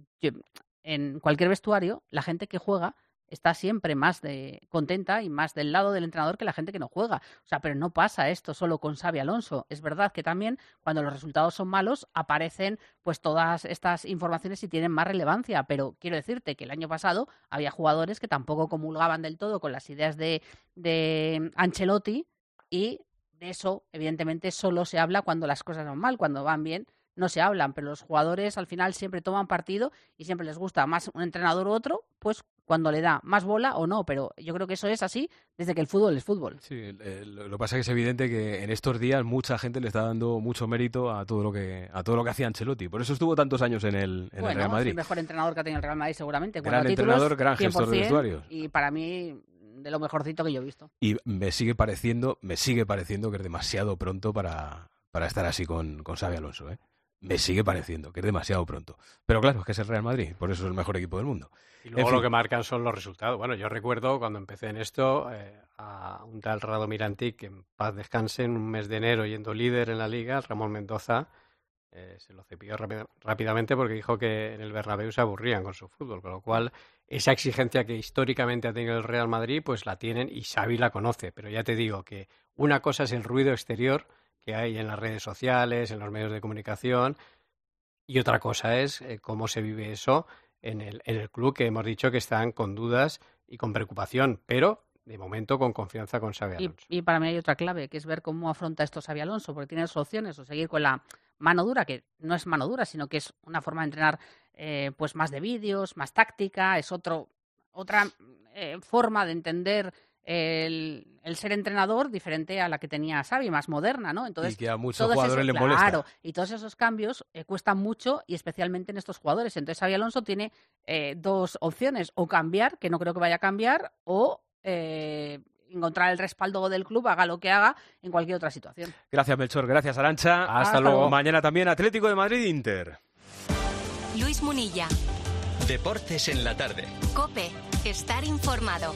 en cualquier vestuario la gente que juega está siempre más contenta y más del lado del entrenador que la gente que no juega. O sea, pero no pasa esto solo con Xabi Alonso. Es verdad que también cuando los resultados son malos aparecen pues todas estas informaciones y tienen más relevancia, pero quiero decirte que el año pasado había jugadores que tampoco comulgaban del todo con las ideas de Ancelotti, y de eso evidentemente solo se habla cuando las cosas van mal. Cuando van bien no se hablan, pero los jugadores al final siempre toman partido y siempre les gusta más un entrenador u otro, pues cuando le da más bola o no, pero yo creo que eso es así desde que el fútbol es fútbol. Sí, lo que pasa es que es evidente que en estos días mucha gente le está dando mucho mérito a todo lo que hacía Ancelotti. Por eso estuvo tantos años en el Real Madrid. Es el mejor entrenador que ha tenido el Real Madrid seguramente. Gran entrenador, gran gestor de vestuarios. Y para mí de lo mejorcito que yo he visto. Y me sigue pareciendo que es demasiado pronto para estar así con Xabi Alonso, ¿eh? Me sigue pareciendo que es demasiado pronto. Pero claro, es que es el Real Madrid, por eso es el mejor equipo del mundo. Y luego lo que marcan son los resultados. Bueno, yo recuerdo cuando empecé en esto a un tal Radomir Antic, que en paz descanse, en un mes de enero yendo líder en la Liga, Ramón Mendoza se lo cepilló rápidamente porque dijo que en el Bernabéu se aburrían con su fútbol, con lo cual esa exigencia que históricamente ha tenido el Real Madrid, pues la tienen y Xavi la conoce. Pero ya te digo que una cosa es el ruido exterior que hay en las redes sociales, en los medios de comunicación, y otra cosa es cómo se vive eso en el club, que hemos dicho que están con dudas y con preocupación, pero de momento con confianza con Xabi Alonso. Y para mí hay otra clave, que es ver cómo afronta esto Xabi Alonso, porque tiene dos opciones: o seguir con la mano dura, que no es mano dura, sino que es una forma de entrenar pues más de vídeos, más táctica, es otra forma de entender el ser entrenador diferente a la que tenía Xavi, más moderna, ¿no? Entonces, y que a muchos jugadores le molesta. Claro, y todos esos cambios cuestan mucho, y especialmente en estos jugadores. Entonces Xabi Alonso tiene dos opciones: o cambiar, que no creo que vaya a cambiar, o encontrar el respaldo del club, haga lo que haga en cualquier otra situación. Gracias, Melchor. Gracias, Arantxa. Hasta luego. Mañana también Atlético de Madrid-Inter. Luis Munilla. Deportes en la tarde. COPE. Estar informado.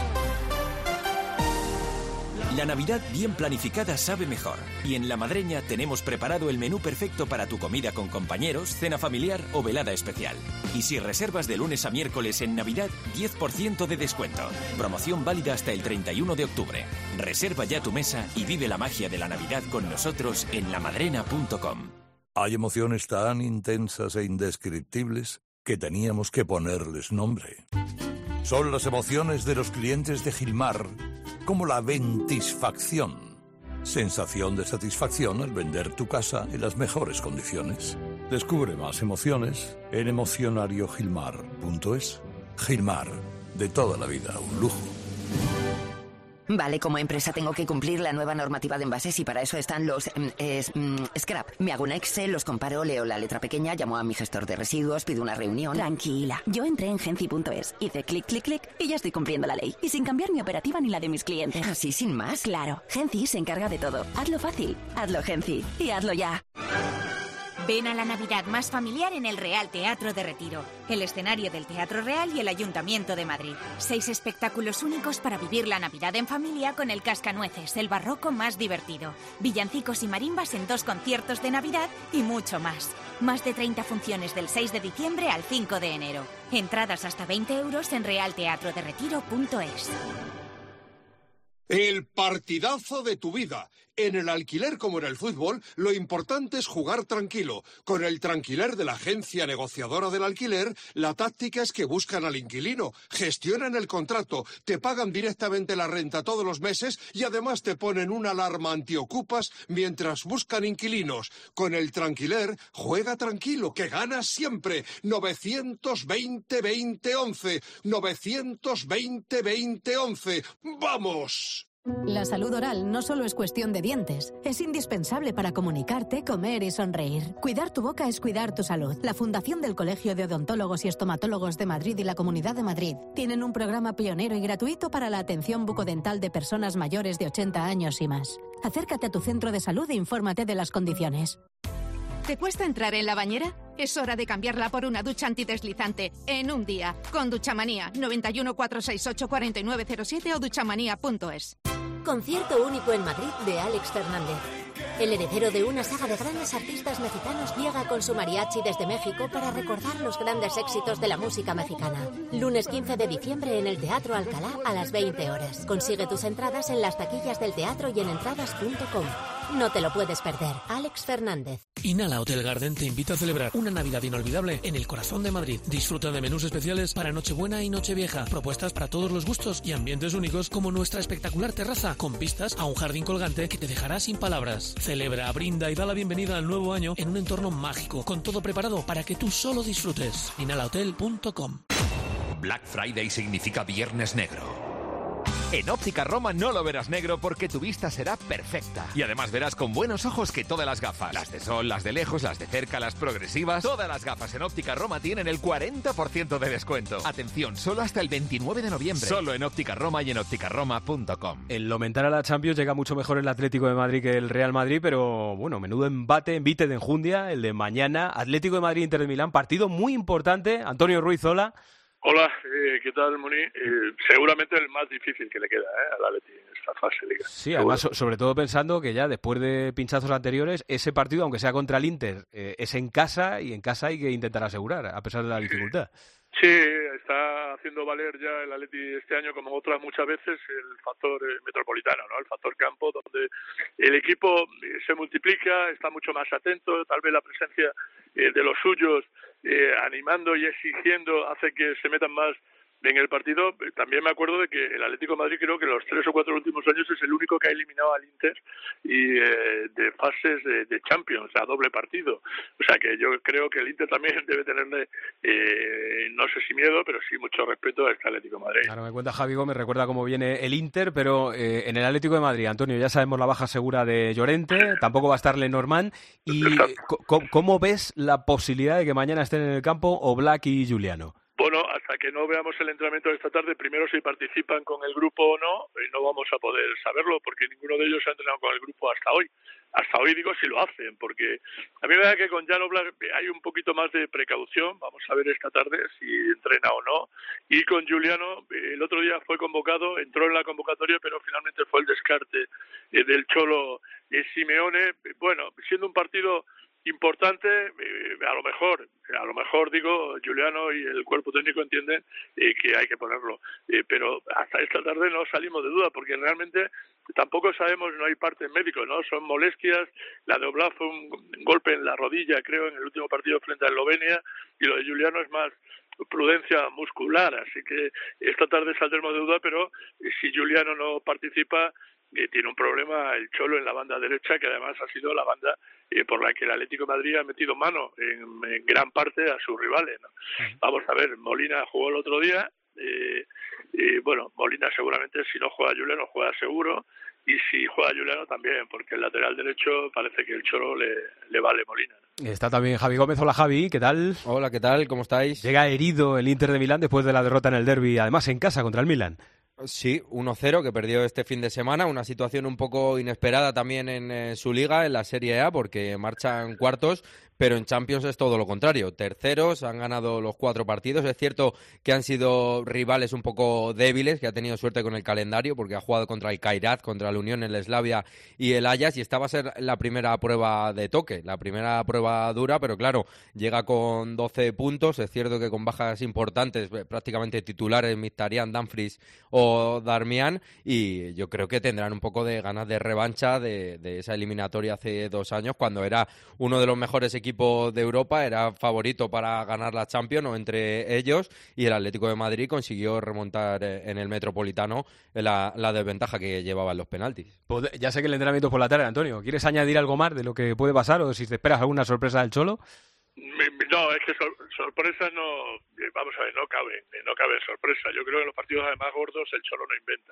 La Navidad bien planificada sabe mejor. Y en La Madreña tenemos preparado el menú perfecto para tu comida con compañeros, cena familiar o velada especial. Y si reservas de lunes a miércoles en Navidad, 10% de descuento. Promoción válida hasta el 31 de octubre. Reserva ya tu mesa y vive la magia de la Navidad con nosotros en lamadrena.com. Hay emociones tan intensas e indescriptibles que teníamos que ponerles nombre. Son las emociones de los clientes de Gilmar, como la ventisfacción, Sensación de satisfacción al vender tu casa en las mejores condiciones. Descubre más emociones en emocionariogilmar.es. Gilmar, de toda la vida, un lujo. Vale, como empresa tengo que cumplir la nueva normativa de envases y para eso están los scrap. Me hago un Excel, los comparo, leo la letra pequeña, llamo a mi gestor de residuos, pido una reunión. Tranquila, yo entré en Genci.es, hice clic, clic, clic y ya estoy cumpliendo la ley. Y sin cambiar mi operativa ni la de mis clientes. ¿Así sin más? Claro, Genci se encarga de todo. Hazlo fácil, hazlo Genci y hazlo ya. Ven a la Navidad más familiar en el Real Teatro de Retiro, el escenario del Teatro Real y el Ayuntamiento de Madrid. 6 espectáculos únicos para vivir la Navidad en familia con el Cascanueces, el barroco más divertido, villancicos y marimbas en 2 conciertos de Navidad y mucho más. Más de 30 funciones del 6 de diciembre al 5 de enero. Entradas hasta 20 € en realteatroderetiro.es. El partidazo de tu vida. En el alquiler como en el fútbol, lo importante es jugar tranquilo. Con el Tranquiler de la agencia negociadora del alquiler, la táctica es que buscan al inquilino, gestionan el contrato, te pagan directamente la renta todos los meses y además te ponen una alarma antiocupas mientras buscan inquilinos. Con el Tranquiler, juega tranquilo, que ganas siempre. 920-2011. 920-2011. ¡Vamos! La salud oral no solo es cuestión de dientes, es indispensable para comunicarte, comer y sonreír. Cuidar tu boca es cuidar tu salud. La Fundación del Colegio de Odontólogos y Estomatólogos de Madrid y la Comunidad de Madrid tienen un programa pionero y gratuito para la atención bucodental de personas mayores de 80 años y más. Acércate a tu centro de salud e infórmate de las condiciones. ¿Te cuesta entrar en la bañera? Es hora de cambiarla por una ducha antideslizante en un día. Con Duchamanía, 91 468 4907 o duchamanía.es. Concierto único en Madrid de Álex Fernández. El heredero de una saga de grandes artistas mexicanos llega con su mariachi desde México para recordar los grandes éxitos de la música mexicana. Lunes 15 de diciembre en el Teatro Alcalá a las 20 horas. Consigue tus entradas en las taquillas del teatro y en entradas.com. No te lo puedes perder. Álex Fernández. Inhala Hotel Garden te invita a celebrar una Navidad inolvidable en el corazón de Madrid. Disfruta de menús especiales para Nochebuena y Nochevieja, propuestas para todos los gustos y ambientes únicos como nuestra espectacular terraza con vistas a un jardín colgante que te dejará sin palabras. Celebra, brinda y da la bienvenida al nuevo año en un entorno mágico, con todo preparado para que tú solo disfrutes. Inhalahotel.com. Black Friday significa Viernes Negro. En Óptica Roma no lo verás negro porque tu vista será perfecta. Y además verás con buenos ojos que todas las gafas, las de sol, las de lejos, las de cerca, las progresivas, todas las gafas en Óptica Roma tienen el 40% de descuento. Atención, solo hasta el 29 de noviembre. Solo en Óptica Roma y en ópticaroma.com. En lo mental a la Champions llega mucho mejor el Atlético de Madrid que el Real Madrid, pero bueno, menudo envite de enjundia, el de mañana. Atlético de Madrid, Inter de Milán, partido muy importante. Antonio Ruiz, hola. Hola, ¿qué tal, Moni? Seguramente el más difícil que le queda al Atleti en esta fase de liga. Sí, además, sobre todo pensando que ya después de pinchazos anteriores, ese partido, aunque sea contra el Inter, es en casa y en casa hay que intentar asegurar, a pesar de la dificultad. Sí, está haciendo valer ya el Atleti este año, como otras muchas veces, el factor metropolitano, ¿no? El factor campo, donde el equipo se multiplica, está mucho más atento, tal vez la presencia de los suyos animando y exigiendo hace que se metan más en el partido. También me acuerdo de que el Atlético de Madrid, creo que en los 3 o 4 últimos años es el único que ha eliminado al Inter y de fases de Champions, a doble partido. O sea que yo creo que el Inter también debe tenerle, no sé si miedo, pero sí mucho respeto a este Atlético de Madrid. Claro, me cuenta Javi Gómez, recuerda cómo viene el Inter, pero en el Atlético de Madrid, Antonio, ya sabemos la baja segura de Llorente, tampoco va a estar Lenormand. ¿Y cómo ves la posibilidad de que mañana estén en el campo Oblak y Giuliano? Bueno, hasta que no veamos el entrenamiento de esta tarde, primero si participan con el grupo o no, no vamos a poder saberlo, porque ninguno de ellos ha entrenado con el grupo hasta hoy. Hasta hoy digo si lo hacen, porque a mí me da que con Jan Oblak hay un poquito más de precaución, vamos a ver esta tarde si entrena o no, y con Giuliano, el otro día fue convocado, entró en la convocatoria, pero finalmente fue el descarte del Cholo Simeone. Bueno, siendo un partido importante, a lo mejor digo, Giuliano y el cuerpo técnico entienden que hay que ponerlo, pero hasta esta tarde no salimos de duda, porque realmente tampoco sabemos, no hay parte médico, ¿no? Son molestias, la de Oblak fue un golpe en la rodilla, creo, en el último partido frente a Eslovenia, y lo de Giuliano es más prudencia muscular, así que esta tarde saldremos de duda, pero si Giuliano no participa, tiene un problema el Cholo en la banda derecha, que además ha sido la banda por la que el Atlético de Madrid ha metido mano en gran parte a sus rivales, ¿no? Vamos a ver, Molina jugó el otro día, y bueno, Molina seguramente si no juega Juliano juega seguro, y si juega Juliano también, porque el lateral derecho parece que el Cholo le vale Molina. Está también Javi Gómez. Hola Javi, ¿qué tal? Hola, ¿qué tal? ¿Cómo estáis? Llega herido el Inter de Milán después de la derrota en el derbi, además en casa contra el Milán. Sí, 1-0 que perdió este fin de semana, una situación un poco inesperada también en su liga, en la Serie A, porque marchan cuartos, pero en Champions es todo lo contrario. Terceros, han ganado los 4 partidos. Es cierto que han sido rivales un poco débiles, que ha tenido suerte con el calendario, porque ha jugado contra el Kairat, contra el Unión, el Slavia y el Ajax, y esta va a ser la primera prueba de toque, la primera prueba dura, pero claro, llega con 12 puntos. Es cierto que con bajas importantes, prácticamente titulares, Mkhitaryan, Dumfries o Darmian, y yo creo que tendrán un poco de ganas de revancha de esa eliminatoria hace 2 años, cuando era uno de los mejores equipo de Europa, era favorito para ganar la Champions, o entre ellos, y el Atlético de Madrid consiguió remontar en el Metropolitano la desventaja que llevaba en los penaltis. Pues ya sé que el entrenamiento es por la tarde, Antonio. ¿Quieres añadir algo más de lo que puede pasar, o si te esperas alguna sorpresa del Cholo? No, es que sorpresas no, vamos a ver, no cabe sorpresa. Yo creo que en los partidos además gordos el Cholo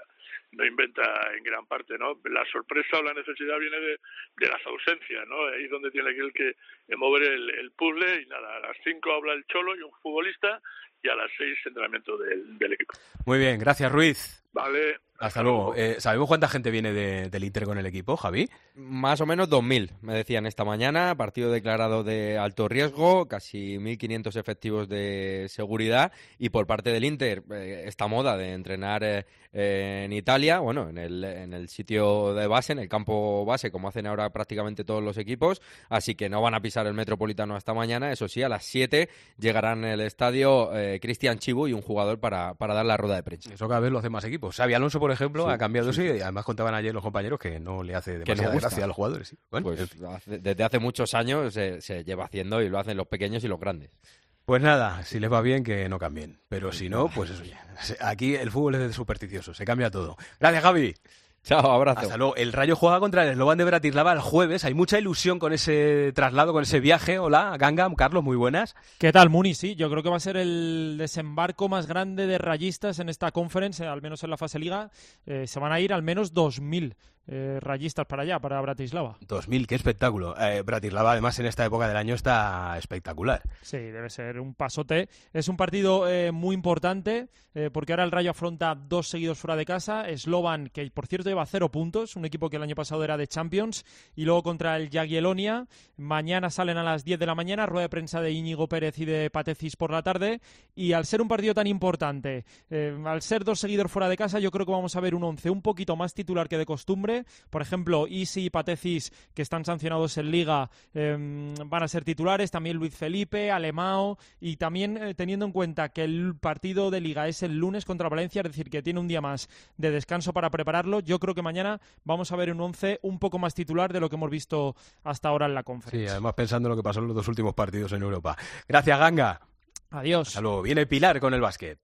no inventa en gran parte, ¿no? La sorpresa o la necesidad viene de las ausencias, ¿no? Ahí es donde tiene que mover el puzzle, y nada, a las 5 habla el Cholo y un futbolista, y a las 6 entrenamiento del equipo. Muy bien, gracias Ruiz. Vale. Hasta luego. ¿Sabemos cuánta gente viene del Inter con el equipo, Javi? Más o menos 2.000, me decían esta mañana. Partido declarado de alto riesgo, casi 1.500 efectivos de seguridad. Y por parte del Inter, esta moda de entrenar en Italia, bueno, en el sitio de base, en el campo base, como hacen ahora prácticamente todos los equipos. Así que no van a pisar el Metropolitano hasta mañana. Eso sí, a las 7 llegarán al estadio Cristian Chibu y un jugador para dar la rueda de prensa. Eso cada vez lo hacen más equipos. Xabi Alonso, por ejemplo, ha cambiado eso, y además contaban ayer los compañeros que no le hace demasiada gracia a los jugadores. ¿Sí? Bueno, pues desde hace muchos años se lleva haciendo, y lo hacen los pequeños y los grandes. Pues nada, si les va bien, que no cambien. Pero si no, pues eso ya. Aquí el fútbol es de supersticioso, se cambia todo. Gracias, Javi. Chao, abrazo. Hasta luego. El Rayo juega contra el Slovan de Bratislava el jueves. Hay mucha ilusión con ese traslado, con ese viaje. Hola, Ganga, Carlos, muy buenas. ¿Qué tal, Muni? Sí, yo creo que va a ser el desembarco más grande de rayistas en esta conference, al menos en la fase liga. Se van a ir al menos 2.000 rayistas para allá, para Bratislava. 2.000, qué espectáculo. Bratislava, además, en esta época del año está espectacular. Sí, debe ser un pasote. Es un partido muy importante, porque ahora el Rayo afronta 2 seguidos fuera de casa. Slovan, que por cierto lleva 0 puntos, un equipo que el año pasado era de Champions, y luego contra el Jagiellonia. Mañana salen a las 10 de la mañana, rueda de prensa de Íñigo Pérez y de Patecis por la tarde, y al ser un partido tan importante, al ser 2 seguidores fuera de casa, yo creo que vamos a ver un 11 un poquito más titular que de costumbre. Por ejemplo, Isi y Patecis, que están sancionados en Liga, van a ser titulares, también Luis Felipe, Alemão, y también teniendo en cuenta que el partido de Liga es el lunes contra Valencia, es decir, que tiene un día más de descanso para prepararlo. Yo creo que mañana vamos a ver un 11 un poco más titular de lo que hemos visto hasta ahora en la conferencia. Sí, además pensando en lo que pasó en los 2 últimos partidos en Europa. Gracias, Ganga. Adiós. Hasta luego. Viene Pilar con el básquet.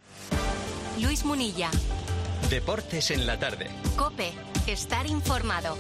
Luis Munilla. Deportes en la tarde. COPE. Estar informado.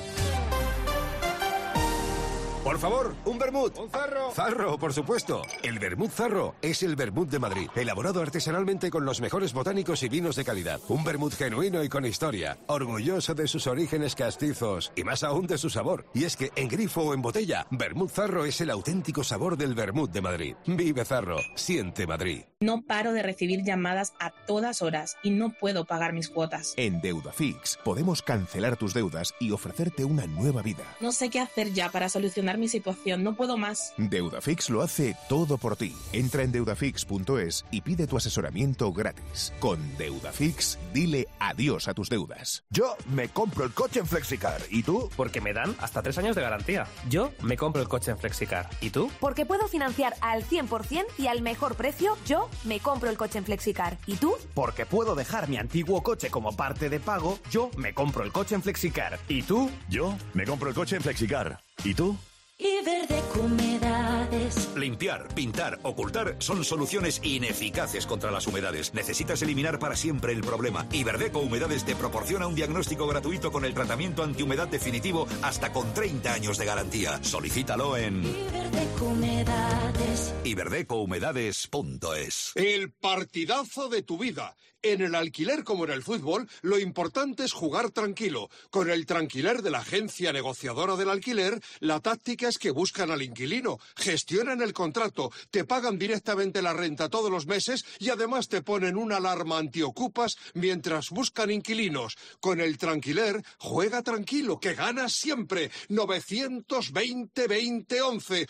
Por favor, un vermut. Un zarro. Zarro, por supuesto. El vermut Zarro es el vermut de Madrid, elaborado artesanalmente con los mejores botánicos y vinos de calidad. Un vermut genuino y con historia, orgulloso de sus orígenes castizos y más aún de su sabor. Y es que en grifo o en botella, vermut Zarro es el auténtico sabor del vermut de Madrid. Vive Zarro, siente Madrid. No paro de recibir llamadas a todas horas y no puedo pagar mis cuotas. En Deudafix podemos cancelar tus deudas y ofrecerte una nueva vida. No sé qué hacer ya para solucionar mi situación, no puedo más. Deudafix lo hace todo por ti. Entra en deudafix.es y pide tu asesoramiento gratis. Con Deudafix, dile adiós a tus deudas. Yo me compro el coche en Flexicar. ¿Y tú? Porque me dan hasta 3 años de garantía. Yo me compro el coche en Flexicar. ¿Y tú? Porque puedo financiar al 100% y al mejor precio. Yo me compro el coche en Flexicar. ¿Y tú? Porque puedo dejar mi antiguo coche como parte de pago. Yo me compro el coche en Flexicar. ¿Y tú? Yo me compro el coche en Flexicar. ¿Y tú? Iberdeco Humedades. Limpiar, pintar, ocultar son soluciones ineficaces contra las humedades. Necesitas eliminar para siempre el problema. Iberdeco Humedades te proporciona un diagnóstico gratuito con el tratamiento antihumedad definitivo hasta con 30 años de garantía. Solicítalo en Iberdeco Humedades. iberdecohumedades.es. El partidazo de tu vida. En el alquiler como en el fútbol, lo importante es jugar tranquilo. Con el Tranquiler de la agencia negociadora del alquiler, la táctica es que buscan al inquilino, gestionan el contrato, te pagan directamente la renta todos los meses y además te ponen una alarma antiocupas mientras buscan inquilinos. Con el Tranquiler, juega tranquilo, que ganas siempre. 920-2011.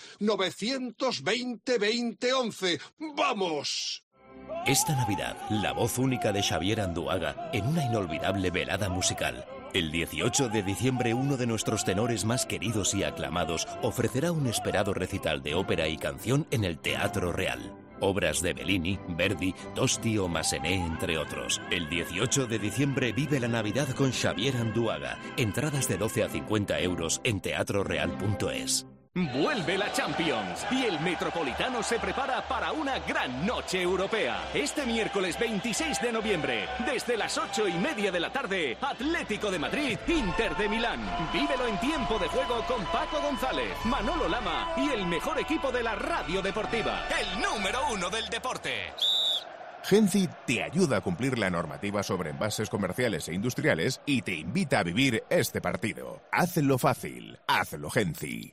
920-2011. ¡Vamos! Esta Navidad, la voz única de Xavier Anduaga en una inolvidable velada musical. El 18 de diciembre, uno de nuestros tenores más queridos y aclamados ofrecerá un esperado recital de ópera y canción en el Teatro Real. Obras de Bellini, Verdi, Tosti o Massenet, entre otros. El 18 de diciembre vive la Navidad con Xavier Anduaga. Entradas de 12 a 50 euros en teatroreal.es. Vuelve la Champions y el Metropolitano se prepara para una gran noche europea. Este miércoles 26 de noviembre, desde las 8:30 de la tarde, Atlético de Madrid, Inter de Milán. Vívelo en tiempo de juego con Paco González, Manolo Lama y el mejor equipo de la radio deportiva. El número 1 del deporte. Genci te ayuda a cumplir la normativa sobre envases comerciales e industriales y te invita a vivir este partido. Hazlo fácil, hazlo Genci.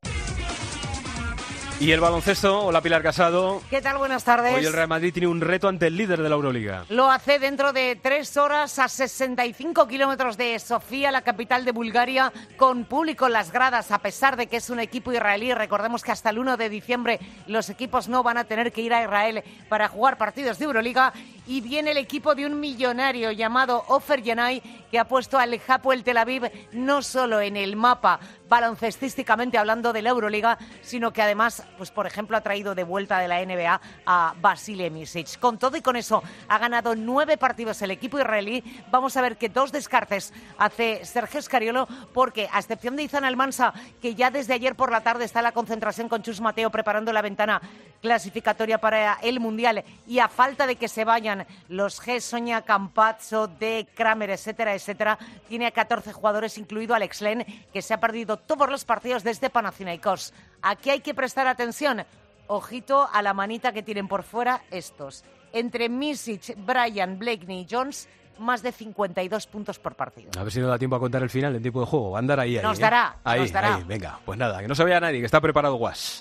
Y el baloncesto, hola Pilar Casado. ¿Qué tal? Buenas tardes. Hoy el Real Madrid tiene un reto ante el líder de la Euroliga. Lo hace dentro de 3 horas a 65 kilómetros de Sofía, la capital de Bulgaria, con público en las gradas, a pesar de que es un equipo israelí. Recordemos que hasta el 1 de diciembre los equipos no van a tener que ir a Israel para jugar partidos de Euroliga. Y viene el equipo de un millonario llamado Ofer Yanai, que ha puesto al Hapoel Tel Aviv no solo en el mapa baloncestísticamente hablando de la Euroliga, sino que además, pues por ejemplo, ha traído de vuelta de la NBA a Vasilije Micic. Con todo y con eso, ha ganado 9 partidos el equipo israelí. Vamos a ver qué 2 descartes hace Sergio Scariolo, porque a excepción de Izan Almansa, que ya desde ayer por la tarde está en la concentración con Chus Mateo preparando la ventana clasificatoria para el Mundial, y a falta de que se vayan los G, Sonia, Campazzo, de Kramer, etcétera, etcétera, tiene a 14 jugadores, incluido Alex Len, que se ha perdido todos los partidos desde Panathinaikos. Aquí hay que prestar atención. Ojito a la manita que tienen por fuera estos. Entre Micic, Bryant, Blakeney y Jones, más de 52 puntos por partido. A ver si nos da tiempo a contar el final en tiempo de juego. Va a andar ahí. Nos dará. Ahí. Venga, pues nada, que no se vea nadie, que está preparado Guas.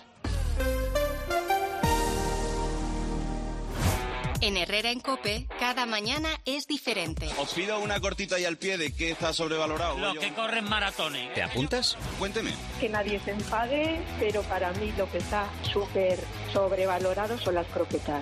En Herrera en COPE, cada mañana es diferente. Os pido una cortita ahí al pie de qué está sobrevalorado. Los que corren maratones. ¿Te apuntas? Cuénteme. Que nadie se enfade, pero para mí lo que está súper sobrevalorado son las croquetas.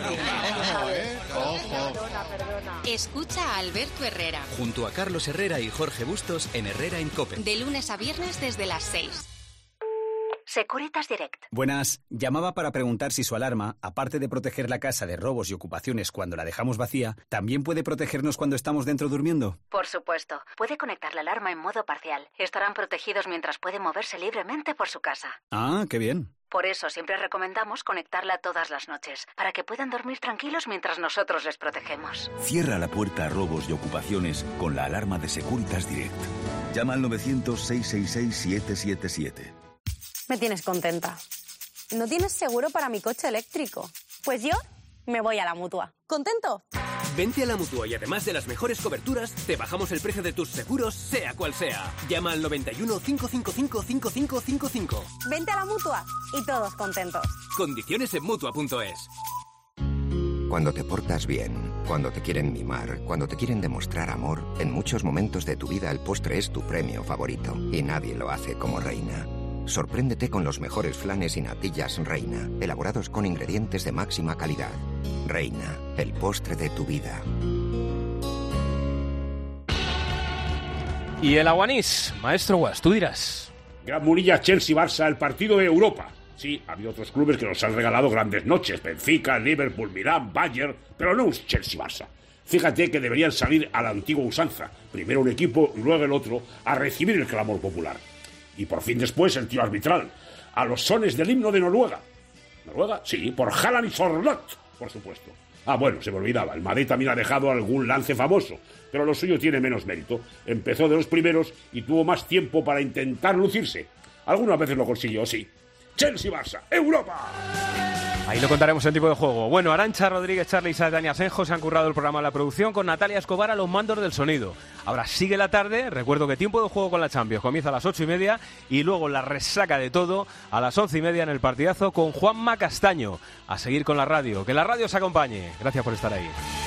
Perdona. Escucha a Alberto Herrera. Junto a Carlos Herrera y Jorge Bustos en Herrera en COPE. De lunes a viernes desde las 6. Securitas Direct. Buenas, llamaba para preguntar si su alarma, aparte de proteger la casa de robos y ocupaciones cuando la dejamos vacía, ¿también puede protegernos cuando estamos dentro durmiendo? Por supuesto. Puede conectar la alarma en modo parcial. Estarán protegidos mientras pueden moverse libremente por su casa. Ah, qué bien. Por eso siempre recomendamos conectarla todas las noches, para que puedan dormir tranquilos mientras nosotros les protegemos. Cierra la puerta a robos y ocupaciones con la alarma de Securitas Direct. Llama al 900-666-777. Me tienes contenta. ¿No tienes seguro para mi coche eléctrico? Pues yo me voy a la Mutua. ¿Contento? Vente a la Mutua y además de las mejores coberturas, te bajamos el precio de tus seguros, sea cual sea. Llama al 91 555 5555. Vente a la Mutua y todos contentos. Condiciones en Mutua.es. Cuando te portas bien, cuando te quieren mimar, cuando te quieren demostrar amor, en muchos momentos de tu vida el postre es tu premio favorito y nadie lo hace como Reina. Sorpréndete con los mejores flanes y natillas Reina, elaborados con ingredientes de máxima calidad. Reina, el postre de tu vida. Y el Aguanís, maestro Guas, tú dirás. Gran Murilla, Chelsea, Barça, el partido de Europa. Sí, ha habido otros clubes que nos han regalado grandes noches. Benfica, Liverpool, Milán, Bayern, pero no un Chelsea-Barça. Fíjate que deberían salir a la antigua usanza. Primero un equipo y luego el otro a recibir el clamor popular. Y por fin después el tiro arbitral, a los sones del himno de Noruega. ¿Noruega? Sí, por Haaland y Sorloth, por supuesto. Ah, bueno, se me olvidaba, el Madrid también ha dejado algún lance famoso, pero lo suyo tiene menos mérito. Empezó de los primeros y tuvo más tiempo para intentar lucirse. Algunas veces lo consiguió, sí. Chelsea-Barça, Europa. Ahí lo contaremos en Tipo de Juego. Bueno, Arantxa Rodríguez, Charly y Tania Asenjo se han currado el programa de la producción con Natalia Escobar a los mandos del sonido. Ahora sigue la tarde, recuerdo que Tiempo de Juego con la Champions comienza a las 8:30 y luego la resaca de todo a las 11:30 en el partidazo con Juanma Castaño. A seguir con la radio, que la radio os acompañe. Gracias por estar ahí.